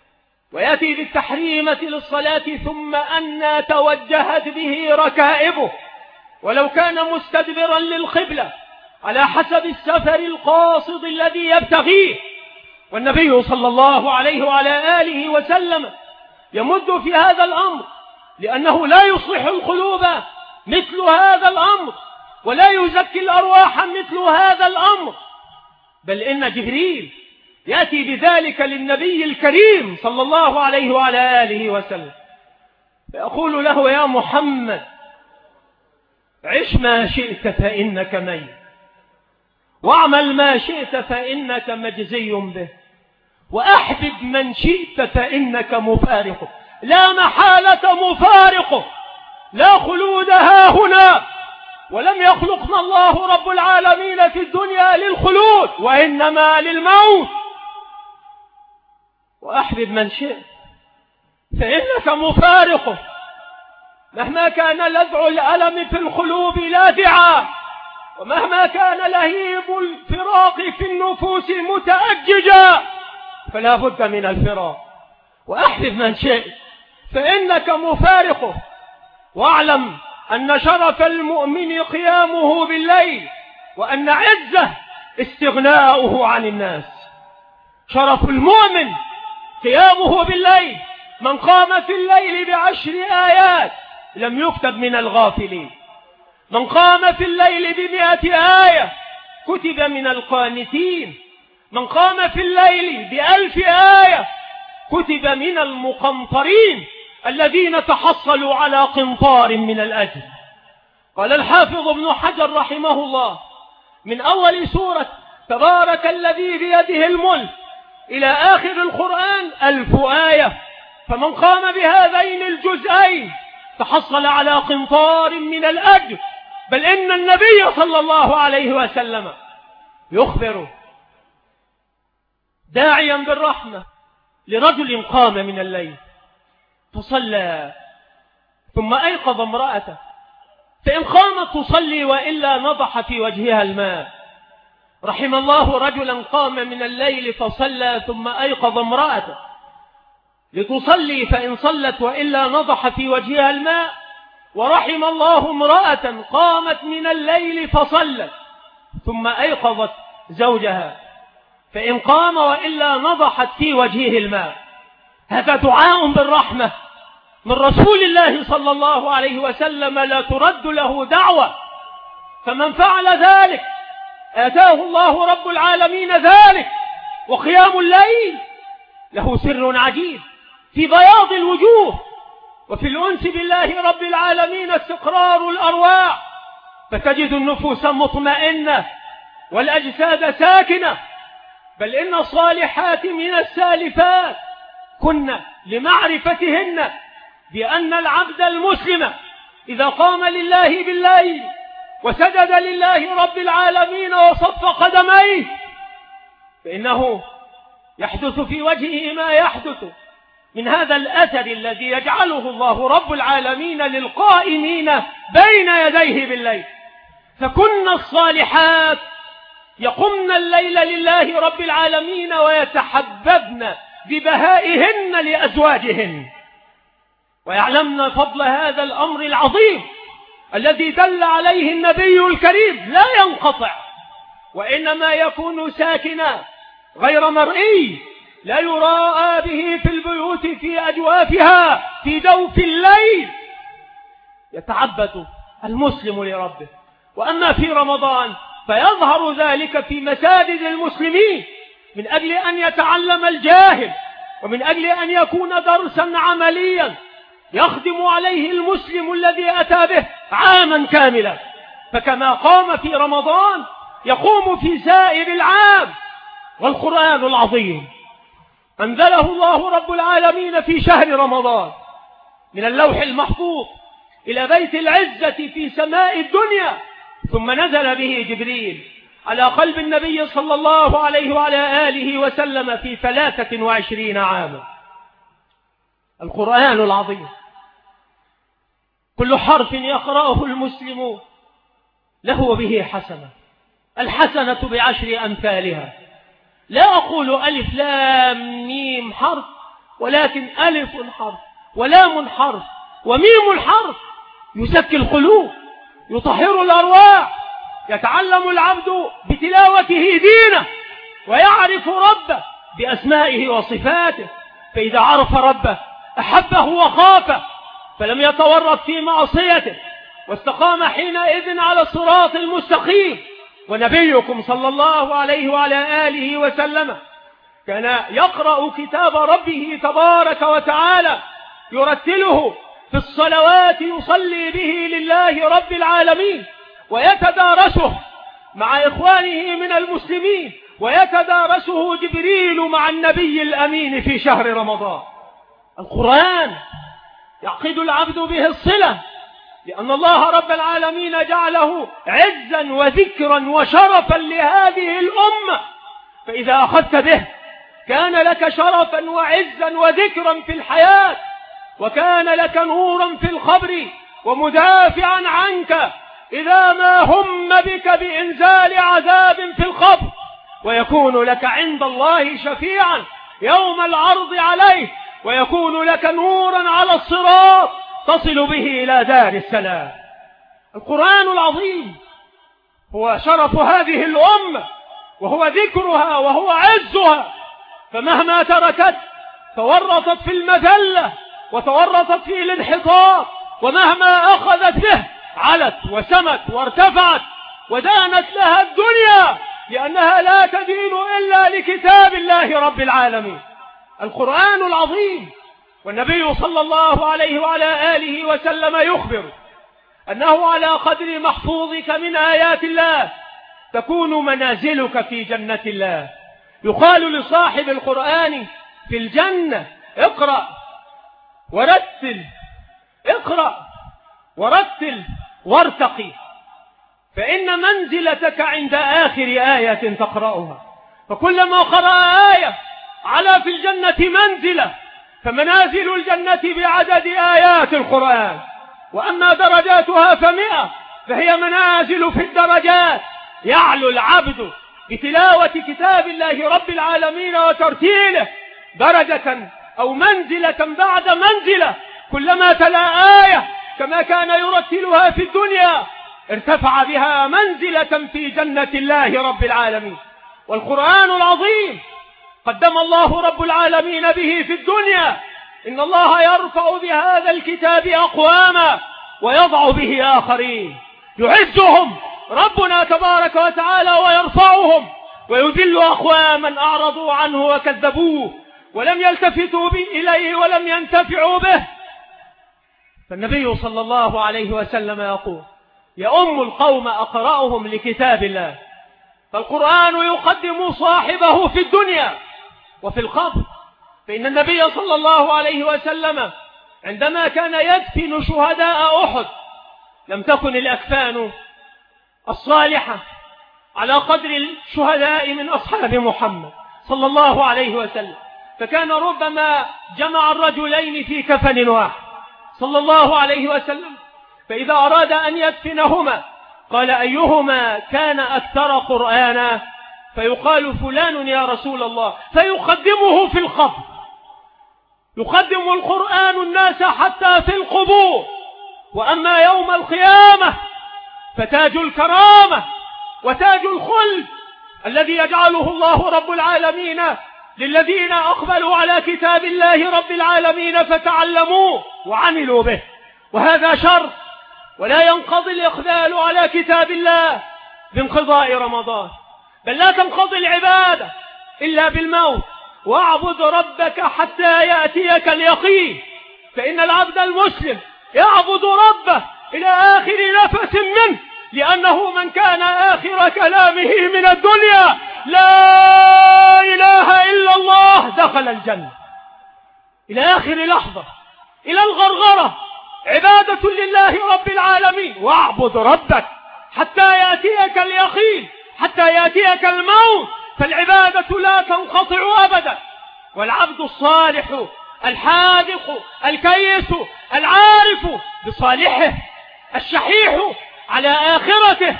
ويأتي بالتحريمة للصلاة ثم أن توجهت به ركائبه، ولو كان مستدبرا للقبلة على حسب السفر القاصد الذي يبتغيه. والنبي صلى الله عليه وعلى آله وسلم يمد في هذا الأمر، لأنه لا يصلح القلوب مثل هذا الأمر ولا يزكي الأرواح مثل هذا الأمر، بل إن جبريل يأتي بذلك للنبي الكريم صلى الله عليه وعلى آله وسلم. فيقول له يا محمد عش ما شئت فإنك ميت، واعمل ما شئت فإنك مجزي به، وأحبب من شئت فإنك مفارقه، لا محالة مفارقه، لا خلود ها هنا، ولم يخلقنا الله رب العالمين في الدنيا للخلود وإنما للموت. وأحبب من شئت فإنك مفارقه، مهما كان لذع الألم في القلوب لاذعا، ومهما كان لهيب الفراق في النفوس متأججا، فلا بد من الفراق. وأحبب من شئت فإنك مفارقه، واعلم أن شرف المؤمن قيامه بالليل، وأن عزه استغناؤه عن الناس. شرف المؤمن قيامه بالليل، من قام في الليل بعشر آيات لم يكتب من الغافلين، من قام في الليل بمئة آية كتب من القانتين، من قام في الليل بألف آية كتب من المقنطرين الذين تحصلوا على قنطار من الأجر. قال الحافظ ابن حجر رحمه الله من أول سورة تبارك الذي بيده الملك إلى آخر القرآن ألف آية، فمن قام بهذين الجزئين تحصل على قنطار من الأجر. بل إن النبي صلى الله عليه وسلم يخبر داعيا بالرحمة لرجل قام من الليل فصلى ثم أيقظ امرأته، فإن قامت تصلي وإلا نضح في وجهها الماء. رحم الله رجلا قام من الليل فصلى ثم أيقظ امرأته لتصلي، فإن صلت وإلا نضح في وجهها الماء. ورحم الله امرأة قامت من الليل فصلت ثم أيقظت زوجها، فإن قام وإلا نضحت في وجهه الماء. هذا دعاء بالرحمة من رسول الله صلى الله عليه وسلم لا ترد له دعوة، فمن فعل ذلك آتاه الله رب العالمين ذلك. وقيام الليل له سر عجيب في بياض الوجوه وفي الأنس بالله رب العالمين استقرار الأرواح، فتجد النفوس مطمئنة والأجساد ساكنة. بل إن الصالحات من السالفات كنا لمعرفتهن بأن العبد المسلم إذا قام لله بالليل وسجد لله رب العالمين وصف قدميه فإنه يحدث في وجهه ما يحدث من هذا الأثر الذي يجعله الله رب العالمين للقائمين بين يديه بالليل. فكن الصالحات يقمن الليل لله رب العالمين ويتحببن ببهائهن لأزواجهن، ويعلمن فضل هذا الأمر العظيم الذي دل عليه النبي الكريم لا ينقطع، وإنما يكون ساكنا غير مرئي، لا يراءى به في البيوت في أجوافها في دوف الليل. يتعبد المسلم لربه. وأما في رمضان فيظهر ذلك في مساجد المسلمين من أجل أن يتعلم الجاهل، ومن أجل أن يكون درسا عمليا يخدم عليه المسلم الذي أتى به عاما كاملا. فكما قام في رمضان يقوم في سائر العام. والقرآن العظيم أنزله الله رب العالمين في شهر رمضان من اللوح المحفوظ إلى بيت العزة في سماء الدنيا، ثم نزل به جبريل على قلب النبي صلى الله عليه وعلى آله وسلم في ثلاثة وعشرين عاما. القرآن العظيم كل حرف يقرأه المسلم له به حسنة، الحسنة بعشر أمثالها. لا أقول ألف لام ميم حرف، ولكن ألف حرف ولام حرف وميم حرف يزكي القلوب، يطهر الأرواح. يتعلم العبد بتلاوته دينه ويعرف ربه بأسمائه وصفاته، فإذا عرف ربه أحبه وخافه فلم يتورط في معصيته، واستقام حينئذ على الصراط المستقيم. ونبيكم صلى الله عليه وعلى آله وسلم كان يقرأ كتاب ربه تبارك وتعالى يرتله في في الصلوات يصلي به لله رب العالمين، ويتدارسه مع إخوانه من المسلمين، ويتدارسه جبريل مع النبي الأمين في شهر رمضان. القرآن يعقد العبد به الصلة، لأن الله رب العالمين جعله عزا وذكرا وشرفا لهذه الأمة، فإذا أخذت به كان لك شرفا وعزا وذكرا في الحياة، وكان لك نورا في الخبر ومدافعا عنك إذا ما هم بك بإنزال عذاب في الخبر، ويكون لك عند الله شفيعا يوم العرض عليه، ويكون لك نورا على الصراط تصل به إلى دار السلام. القرآن العظيم هو شرف هذه الأمة، وهو ذكرها، وهو عزها، فمهما تركت تورطت في المذلة وتورطت في الانحطاط، ومهما أخذت به علت وسمت وارتفعت ودانت لها الدنيا، لأنها لا تدين إلا لكتاب الله رب العالمين. القرآن العظيم، والنبي صلى الله عليه وعلى آله وسلم يخبر أنه على قدر محفوظك من آيات الله تكون منازلك في جنة الله. يقال لصاحب القرآن في الجنة: اقرأ ورتل، اقرأ ورتل وارتقي، فإن منزلتك عند آخر آية تقرأها. فكلما قرأ آية على في الجنة منزلة، فمنازل الجنة بعدد آيات القرآن، وأما درجاتها فمئة، فهي منازل في الدرجات. يعلو العبد بتلاوة كتاب الله رب العالمين وترتيله درجة أو منزلة بعد منزلة، كلما تلا آية كما كان يرتلها في الدنيا ارتفع بها منزلة في جنة الله رب العالمين. والقرآن العظيم قدم الله رب العالمين به في الدنيا: إن الله يرفع بهذا الكتاب أقواما ويضع به آخرين، يعزهم ربنا تبارك وتعالى ويرفعهم، ويذل أقواما أعرضوا عنه وكذبوه ولم يلتفتوا إليه ولم ينتفعوا به. فالنبي صلى الله عليه وسلم يقول: يؤم القوم أقرأهم لكتاب الله. فالقرآن يقدم صاحبه في الدنيا وفي القبر، فإن النبي صلى الله عليه وسلم عندما كان يدفن شهداء أحد لم تكن الأكفان الصالحة على قدر الشهداء من أصحاب محمد صلى الله عليه وسلم، فكان ربما جمع الرجلين في كفن واحد صلى الله عليه وسلم، فإذا أراد أن يدفنهما قال: أيهما كان أكثر قرآنا؟ فيقال: فلان يا رسول الله، فيقدمه في القبر. يقدم القرآن الناس حتى في القبور، وأما يوم القيامة فتاج الكرامة وتاج الخلد الذي يجعله الله رب العالمين للذين أقبلوا على كتاب الله رب العالمين فتعلموه وعملوا به. وهذا شرف، ولا ينقضي الإقبال على كتاب الله بانقضاء رمضان، بل لا تنقضي العبادة إلا بالموت. واعبد ربك حتى يأتيك اليقين، فإن العبد المسلم يعبد ربه إلى آخر نفس منه، لأنه من كان آخر كلامه من الدنيا لا إله إلا الله دخل الجنة. إلى آخر لحظة، إلى الغرغرة، عبادة لله رب العالمين. واعبد ربك حتى يأتيك اليقين، حتى يأتيك الموت، فالعبادة لا تنقطع أبدا. والعبد الصالح الحاذق الكيس العارف بصالحه الشحيح على آخرته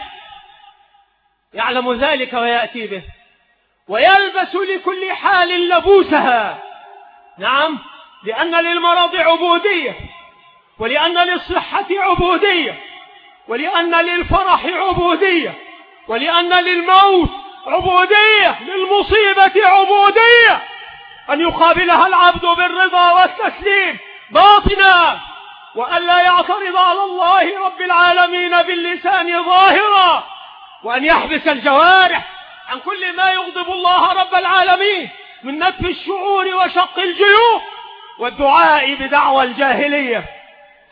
يعلم ذلك ويأتي به، ويلبس لكل حال لبوسها. نعم، لأن للمرض عبودية، ولأن للصحة عبودية، ولأن للفرح عبودية، ولأن للموت عبودية، للمصيبة عبودية، أن يقابلها العبد بالرضا والتسليم باطنا، وأن لا يعترض على الله رب العالمين باللسان ظاهرا، وأن يحبس الجوارح عن كل ما يغضب الله رب العالمين من نتف الشعور وشق الجيوب والدعاء بدعوى الجاهلية.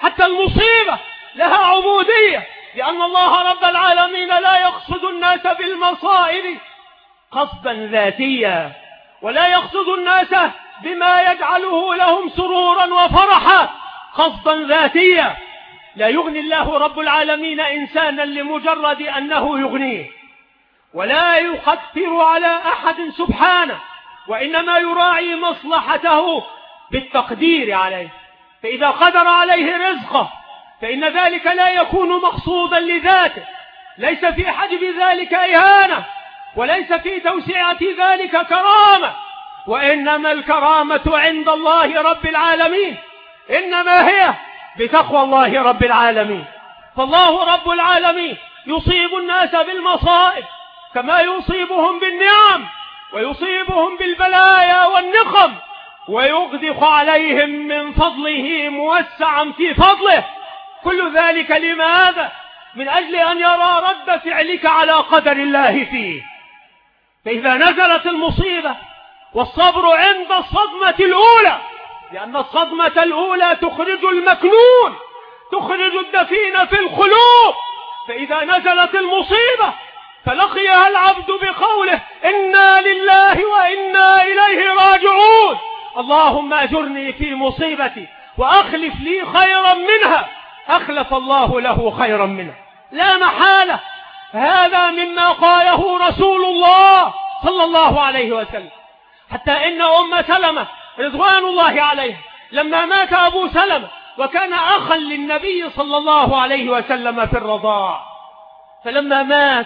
حتى المصيبة لها عبودية، لأن الله رب العالمين لا يقصد الناس بالمصائب قصدا ذاتيا، ولا يقصد الناس بما يجعله لهم سرورا وفرحا قصدا ذاتيا. لا يغني الله رب العالمين إنسانا لمجرد أنه يغنيه، ولا يقدر على أحد سبحانه، وإنما يراعي مصلحته بالتقدير عليه. فإذا قدر عليه رزقه فإن ذلك لا يكون مقصودا لذاته، ليس في حجب ذلك إهانة، وليس في توسعة ذلك كرامة، وإنما الكرامة عند الله رب العالمين إنما هي بتقوى الله رب العالمين. فالله رب العالمين يصيب الناس بالمصائب كما يصيبهم بالنعم، ويصيبهم بالبلايا والنقم، ويغدق عليهم من فضله موسعا في فضله. كل ذلك لماذا؟ من أجل أن يرى رد فعلك على قدر الله فيه. فإذا نزلت المصيبة والصبر عند الصدمة الأولى، لأن الصدمة الأولى تخرج المكنون، تخرج الدفين في القلوب. فإذا نزلت المصيبة فلقيها العبد بقوله إنا لله وإنا إليه راجعون، اللهم أجرني في مصيبتي وأخلف لي خيرا منها، أخلف الله له خيرا منها لا محالة. هذا مما قاله رسول الله صلى الله عليه وسلم، حتى إن أم سلمة رضوان الله عليه لما مات أبو سلمة وكان أخا للنبي صلى الله عليه وسلم في الرضاع، فلما مات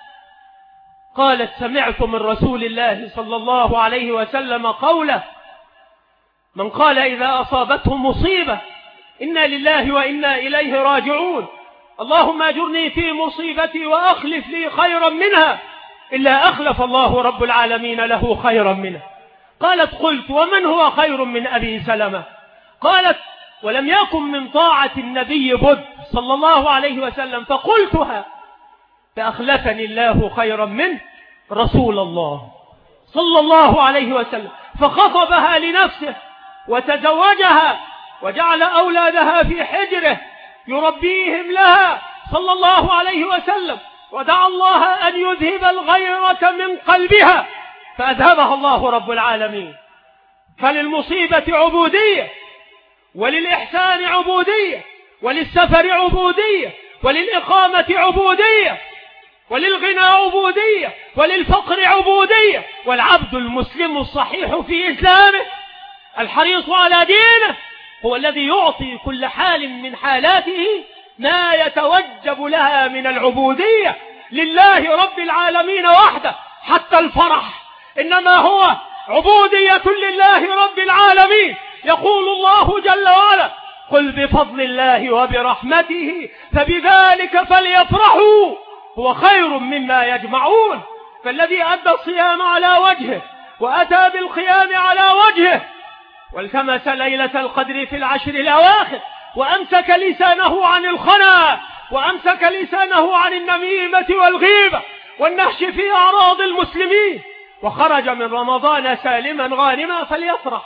قالت سمعت من رسول الله صلى الله عليه وسلم قوله من قال إذا أصابته مصيبة إنا لله وإنا إليه راجعون، اللهم أجرني في مصيبتي وأخلف لي خيرا منها، إلا أخلف الله رب العالمين له خيرا منها. قالت قلت ومن هو خير من أبي سلمة؟ قالت ولم يكن من طاعة النبي بد صلى الله عليه وسلم، فقلتها فأخلفني الله خيرا منه رسول الله صلى الله عليه وسلم، فخطبها لنفسه وتزوجها وجعل أولادها في حجره يربيهم لها صلى الله عليه وسلم، ودعا الله أن يذهب الغيرة من قلبها فأذهبها الله رب العالمين. فللمصيبة عبودية، وللإحسان عبودية، وللسفر عبودية، وللإقامة عبودية، وللغنى عبودية، وللفقر عبودية. والعبد المسلم الصحيح في إسلامه الحريص على دينه هو الذي يعطي كل حال من حالاته ما يتوجب لها من العبودية لله رب العالمين وحده. حتى الفرح إنما هو عبودية لله رب العالمين. يقول الله جل وعلا قل بفضل الله وبرحمته فبذلك فليفرحوا هو خير مما يجمعون. فالذي أدى الصيام على وجهه وأتى بالقيام على وجهه والتمس ليلة القدر في العشر الأواخر وأمسك لسانه عن الخنا، وأمسك لسانه عن النميمة والغيبة والنهش في أعراض المسلمين، وخرج من رمضان سالما غانما فليفرح.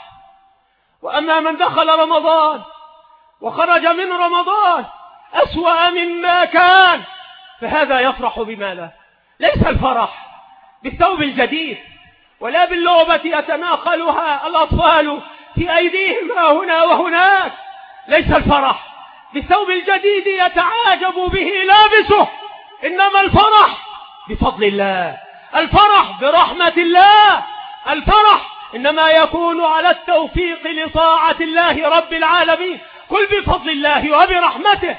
وأما من دخل رمضان وخرج من رمضان أسوأ مما كان فهذا يفرح بماذا؟ ليس الفرح بالثوب الجديد ولا باللعبة يتناقلها الأطفال في أيديهم هنا وهناك، ليس الفرح بالثوب الجديد يتعاجب به لابسه، إنما الفرح بفضل الله، الفرح برحمة الله، الفرح إنما يكون على التوفيق لطاعة الله رب العالمين. قل بفضل الله وبرحمته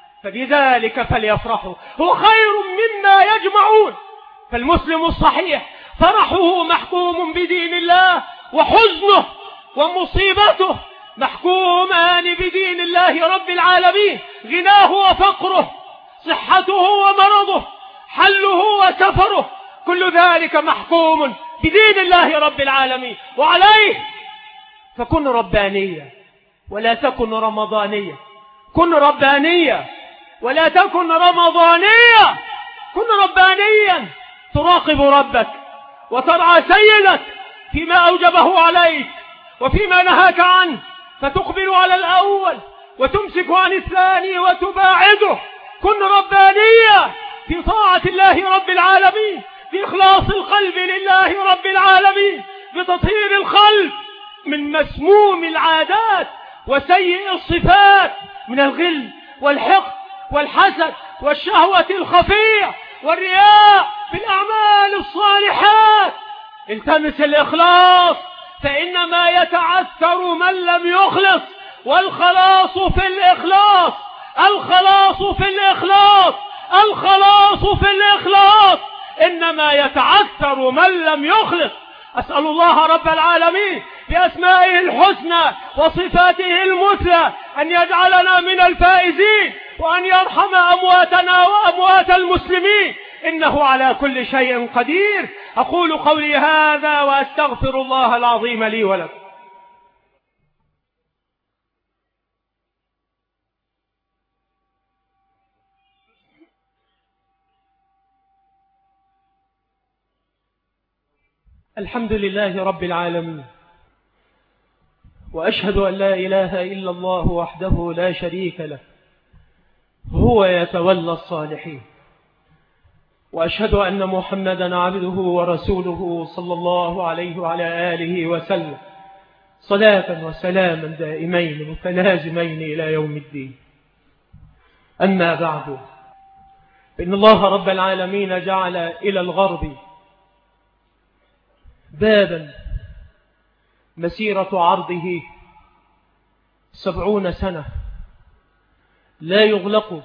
فبذلك فليفرحوا هو خير مما يجمعون. فالمسلم الصحيح فرحه محكوم بدين الله، وحزنه ومصيبته محكومان بدين الله رب العالمين. غناه وفقره، صحته ومرضه، حله وسفره، كل ذلك محكوم بدين الله رب العالمين. وعليه فكن ربانية ولا تكن رمضانية، كن ربانية ولا تكن رمضانية، كن ربانيا تراقب ربك وترعى سيدك فيما أوجبه عليك وفيما نهاك عنه، فتقبل على الأول وتمسك عن الثاني وتباعده. كن ربانية في طاعة الله رب العالمين، بإخلاص القلب لله رب العالمين، بتطهير القلب من مسموم العادات وسيء الصفات من الغل والحقد والحسد والشهوة الخفية والرياء في الأعمال الصالحات. التمس الإخلاص، فإنما يتعثر من لم يخلص، والخلاص في الإخلاص، الخلاص في الإخلاص، الخلاص في الإخلاص، إنما يتعثر من لم يخلص. أسأل الله رب العالمين بأسمائه الحسنى وصفاته المثلى أن يجعلنا من الفائزين، وأن يرحم أمواتنا وأموات المسلمين، إنه على كل شيء قدير. أقول قولي هذا وأستغفر الله العظيم لي ولكم. الحمد لله رب العالمين، وأشهد أن لا إله إلا الله وحده لا شريك له، هو يتولى الصالحين. وأشهد أن محمدا عبده ورسوله صلى الله عليه وعلى آله وسلم، صلاة وسلاما دائمين متلازمين إلى يوم الدين. أما بعد، فإن الله رب العالمين جعل إلى الغرب بابا مسيرة عرضه سبعون سنة لا يغلق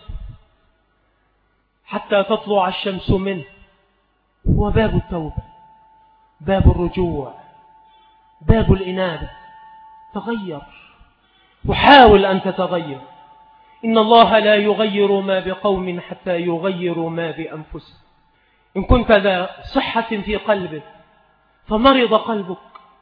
حتى تطلع الشمس منه، هو باب التوبة، باب الرجوع، باب الإنابة. تغير وحاول أن تتغير. إن الله لا يغير ما بقوم حتى يغيروا ما بأنفسهم. إن كنت ذا صحة في قلبك فمرض قلبك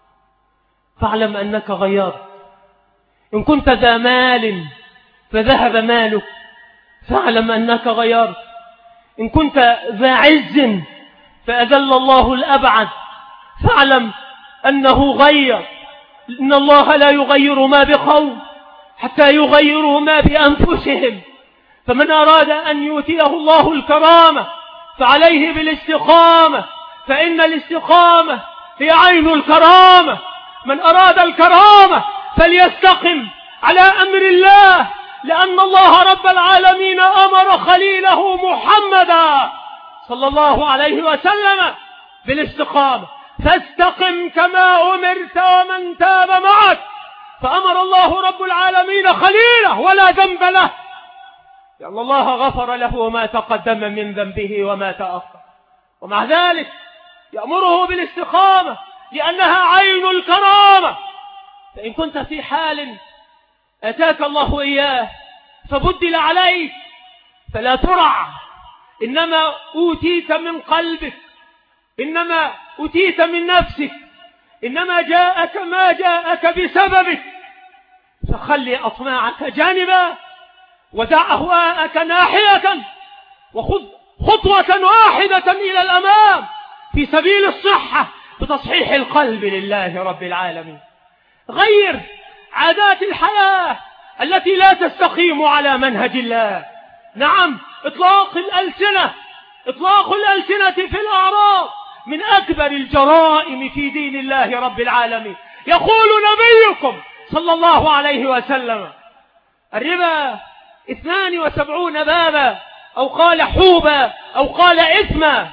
فاعلم أنك غيرت. إن كنت ذا مال فذهب مالك فاعلم أنك غيرت. إن كنت ذا عز فأذل الله الأبعد فاعلم أنه غير. إن الله لا يغير ما بقوم حتى يغيروا ما بأنفسهم. فمن أراد أن يؤتيه الله الكرامة فعليه بالاستقامة، فإن الاستقامة هي عين الكرامة. من أراد الكرامة فليستقم على أمر الله، لأن الله رب العالمين أمر خليله محمدا صلى الله عليه وسلم بالاستقامة. فاستقم كما أمرت ومن تاب معك. فأمر الله رب العالمين خليله ولا ذنب له، لأن الله غفر له ما تقدم من ذنبه وما تأخر، ومع ذلك يأمره بالاستقامة لأنها عين الكرامة. فإن كنت في حال أتاك الله إياه فبدل عليك فلا ترع، إنما أوتيت من قلبك، إنما أوتيت من نفسك، إنما جاءك ما جاءك بسببك. فخلي أطماعك جانبا ودع أهواءك ناحية، وخذ خطوة واحدة إلى الأمام في سبيل الصحة بتصحيح القلب لله رب العالمين. غير عادات الحياة التي لا تستقيم على منهج الله. نعم، إطلاق الألسنة إطلاق الألسنة في الأعراض من أكبر الجرائم في دين الله رب العالمين. يقول نبيكم صلى الله عليه وسلم: الربا اثنان وسبعون بابا، أو قال حوبا، أو قال إثما،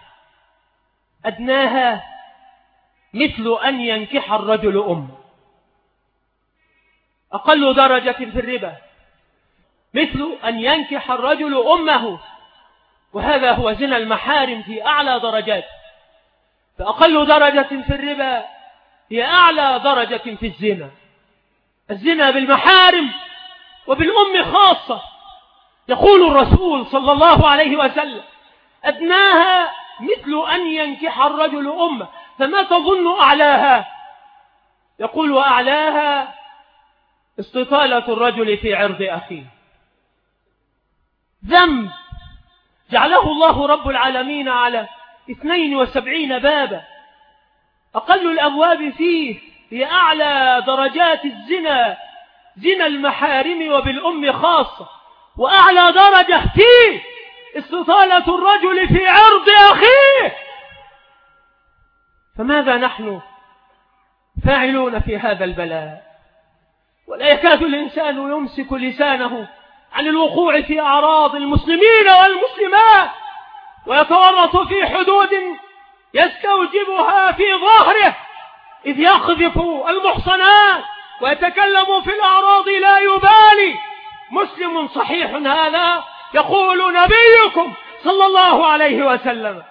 أدناها مثل أن ينكح الرجل أم. أقل درجة في الربا مثل أن ينكح الرجل أمه، وهذا هو زنا المحارم في أعلى درجات. فأقل درجة في الربا هي أعلى درجة في الزنا، الزنا بالمحارم وبالأم خاصة. يقول الرسول صلى الله عليه وسلم: أدناها مثل أن ينكح الرجل أمه. فما تظن أعلاها؟ يقول: وأعلاها استطالة الرجل في عرض أخيه. ذنب جعله الله رب العالمين على اثنين وسبعين بابا، أقل الأبواب فيه هي أعلى درجات الزنا زنا المحارم وبالأم خاصة، وأعلى درجة فيه استطالة الرجل في عرض أخيه. فماذا نحن فاعلون في هذا البلاء؟ ولا يكاد الإنسان يمسك لسانه عن الوقوع في أعراض المسلمين والمسلمات، ويتورط في حدود يستوجبها في ظهره، إذ يقذف المحصنات ويتكلم في الأعراض لا يبالي. مسلم صحيح هذا، يقول نبيكم صلى الله عليه وسلم: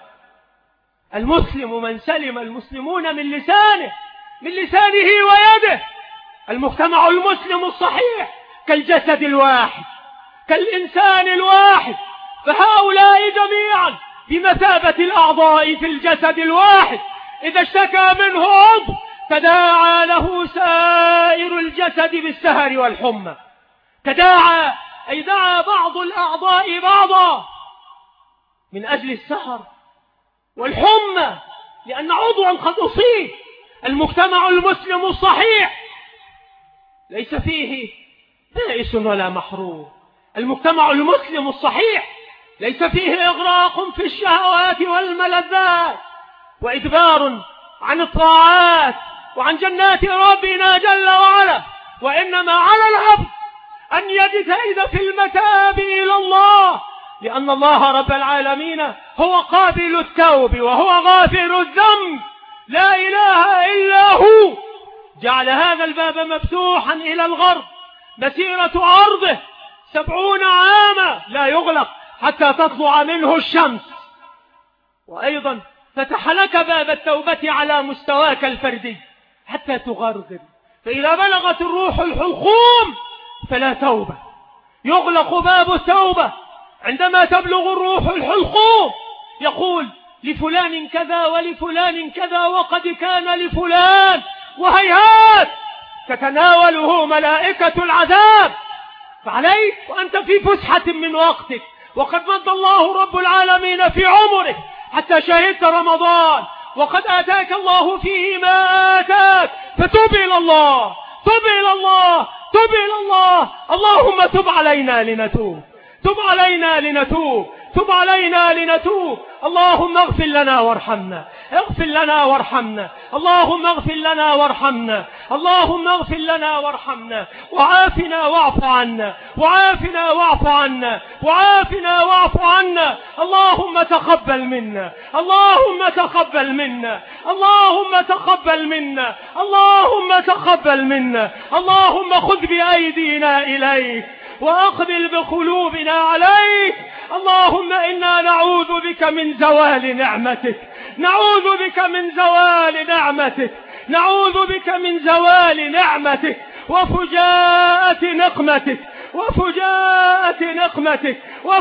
المسلم من سلم المسلمون من لسانه من لسانه ويده. المجتمع المسلم الصحيح كالجسد الواحد، كالإنسان الواحد، فهؤلاء جميعا بمثابة الأعضاء في الجسد الواحد، إذا اشتكى منه عضو تداعى له سائر الجسد بالسهر والحمى. تداعى أي دعا بعض الأعضاء بعضا من أجل السهر والحمى، لأن عضوا قد أصيب. المجتمع المسلم الصحيح ليس فيه بائس ولا محروم. المجتمع المسلم الصحيح ليس فيه إغراق في الشهوات والملذات وإدبار عن الطاعات وعن جنات ربنا جل وعلا، وإنما على العبد أن يجتهد في المتاب إلى الله، لأن الله رب العالمين هو قابل التوب وهو غافر الذنب، لا إله إلا هو. جعل هذا الباب مفتوحا إلى الغرب، مسيرة عرضه سبعون عاما لا يغلق حتى تطلع منه الشمس. وأيضا فتح لك باب التوبة على مستواك الفردي حتى تغرغر، فإذا بلغت الروح الحلقوم فلا توبة. يغلق باب التوبة عندما تبلغ الروح الحلقوم. يقول لفلان كذا ولفلان كذا وقد كان لفلان، وهيهات تتناوله ملائكة العذاب. فعليك وأنت في فسحة من وقتك، وقد مد الله رب العالمين في عمرك حتى شهدت رمضان، وقد آتاك الله فيه ما آتاك، فتوب إلى الله، توب إلى الله، توب إلى الله. اللهم تب علينا لنتوب، تب علينا لنتوب، تب علينا لنتوب. اللهم اغفر لنا وارحمنا، اغفر لنا وارحمنا، اللهم اغفر لنا وارحمنا، اللهم اغفر لنا وارحمنا، وعافنا واعف عنا، وعافنا واعف عنا، وعافنا واعف عنا. اللهم تقبل منا، اللهم تقبل منا، اللهم تقبل منا، اللهم تقبل منا. اللهم خذ بأيدينا إليك وأقبل بقلوبنا عليك. اللهم إنا نعوذ بك من زوال نعمتك، نعوذ بك من زوال نعمتك، نعوذ بك من زوال نعمتك وفجاءة نقمتك، وفجاءة نقمتك،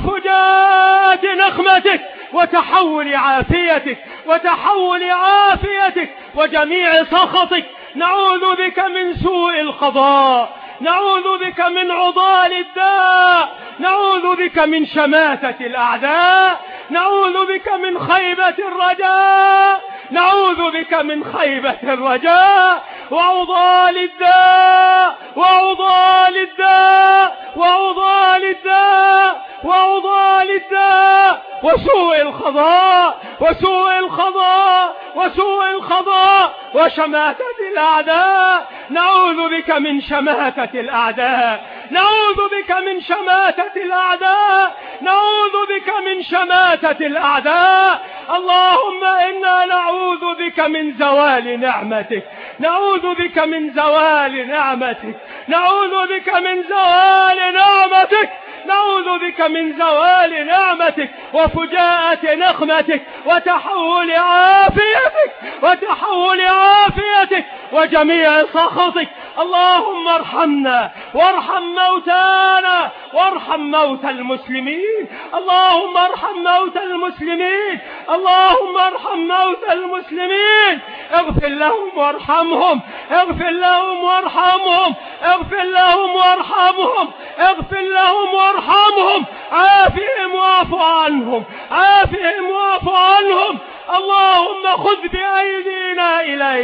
وفجاءة نقمتك، وتحول عافيتك، وتحول عافيتك وجميع سخطك. نعوذ بك من سوء القضاء، نعوذ بك من عضال الداء، نعوذ بك من شماتة الأعداء، نعوذ بك من خيبة الرجاء، نعوذ بك من خيبة الرجاء وعضال الداء، وعضال الداء، وعضال الداء، وعضال الداء، وسوء القضاء، وسوء القضاء، وسوء القضاء، وشماتة الأعداء. نعوذ بك من شماتة الأعداء، نعوذ بك من شماتة الأعداء، نعوذ بك من شماتة الأعداء. اللهم إنا نعوذ بك من زوال نعمتك، نعوذ بك من زوال نعمتك، نعوذ بك من زوال نعمتك، نعوذ بك من زوال نعمتك وفجاءة نقمتك وتحول عافيتك، وتحول عافيتك وجميع سخطك. اللهم ارحمنا وارحم موتانا وارحم موتى المسلمين، اللهم ارحم موتى المسلمين، اللهم ارحم موتى المسلمين. اغفر لهم وارحمهم، اغفر لهم وارحمهم، اغفر لهم وارحمهم، اغفر لهم وارحمهم، عافهم واعف عنهم، عافهم واعف عنهم. اللهم خذ بأيدينا إليك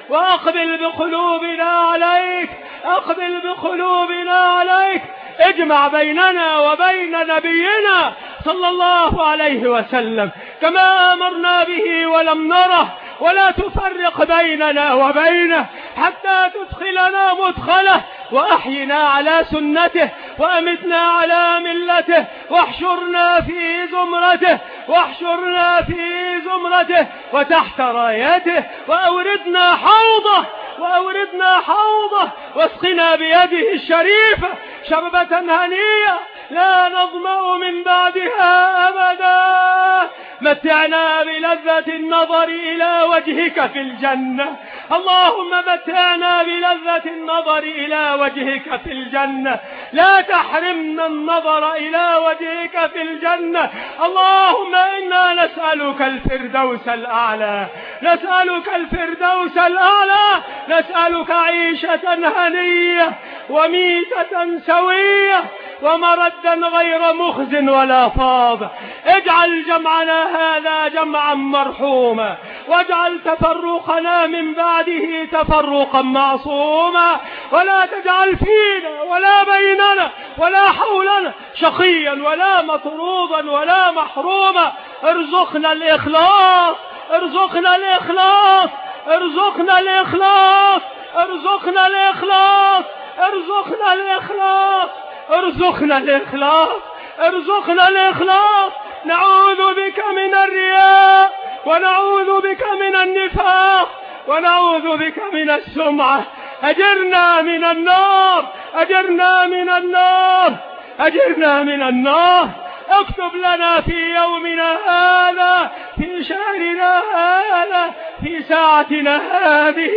وأقبل بقلوبنا عليك، أقبل بقلوبنا عليك، اجمع بيننا وبين نبينا صلى الله عليه وسلم كما أمرنا به ولم نره، ولا تفرق بيننا وبينه حتى تدخلنا مدخله، وأحينا على سنته وأمتنا على ملته، واحشرنا في زمرته واحشرنا في زمرته وتحت رايته، وأوردنا حوضه وأوردنا حوضه واسقنا بيده الشريفة شربة هنية لا نظمأ من بعدها أبدا. متعنا بلذة النظر إلى وجهك في الجنة، اللهم متعنا بلذة النظر إلى وجهك في الجنة، لا تحرمنا النظر إلى وجهك في الجنة. اللهم إنا نسألك الفردوس الأعلى، نسألك الفردوس الأعلى، نسألك عيشة هنية وميتة سوية ومردا غير مخز ولا فاضح. اجعل جمعنا هذا جمعا مرحوما، واجعل تفرقنا من بعده تفرقا معصوما، ولا تجعل فينا ولا بيننا ولا حولنا شقيا ولا مطرودا ولا محروما. ارزقنا الإخلاص، ارزقنا الإخلاص، ارزقنا الإخلاص، ارزقنا الإخلاص، ارزقنا الإخلاص، ارزقنا الإخلاص، ارزقنا الإخلاص. نعوذ بك من الرياء، ونعوذ بك من النفاق، ونعوذ بك من السمعة. أجرنا من النار، أجرنا من النار، أجرنا من النار. اكتب لنا في يومنا هذا، في شهرنا هذا، في ساعتنا هذه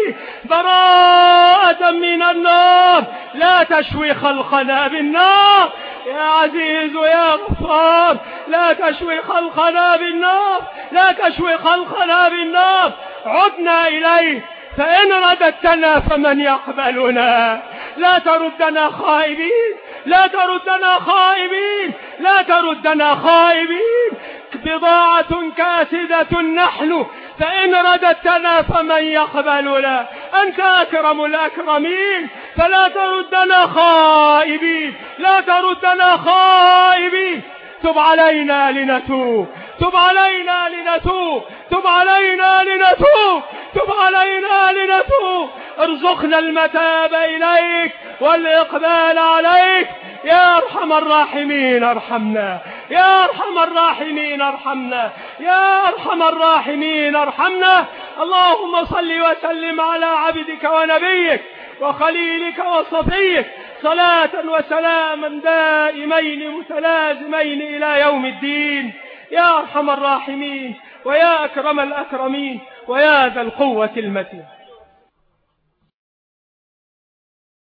براءة من النار، لا تشوي خلقنا بالنار يا عزيز يا غفار، لا تشوي خلقنا بالنار، لا تشوي خلقنا بالنار. عدنا إليه، فإن رددتنا فمن يقبلنا. لا تردنا خائبين، لا تردنا خائبين، لا تردنا خائبين. بضاعة كاسدة نحن، فإن رددتنا فمن يقبلنا. أنت أكرم الأكرمين، فلا تردنا خائبين، لا تردنا خائبين. تب علينا لنتوب، تب علينا لنتوب، تب علينا لنتوب، تب علينا لنتوب. ارزقنا المتاب إليك والإقبال عليك يا أرحم الراحمين. ارحمنا يا أرحم الراحمين، ارحمنا يا أرحم الراحمين، ارحمنا. اللهم صل وسلم على عبدك ونبيك وخليلك وصفيك صلاة وسلاما دائمين متلازمين إلى يوم الدين يا أرحم الراحمين ويا أكرم الأكرمين ويا ذا القوة المتين.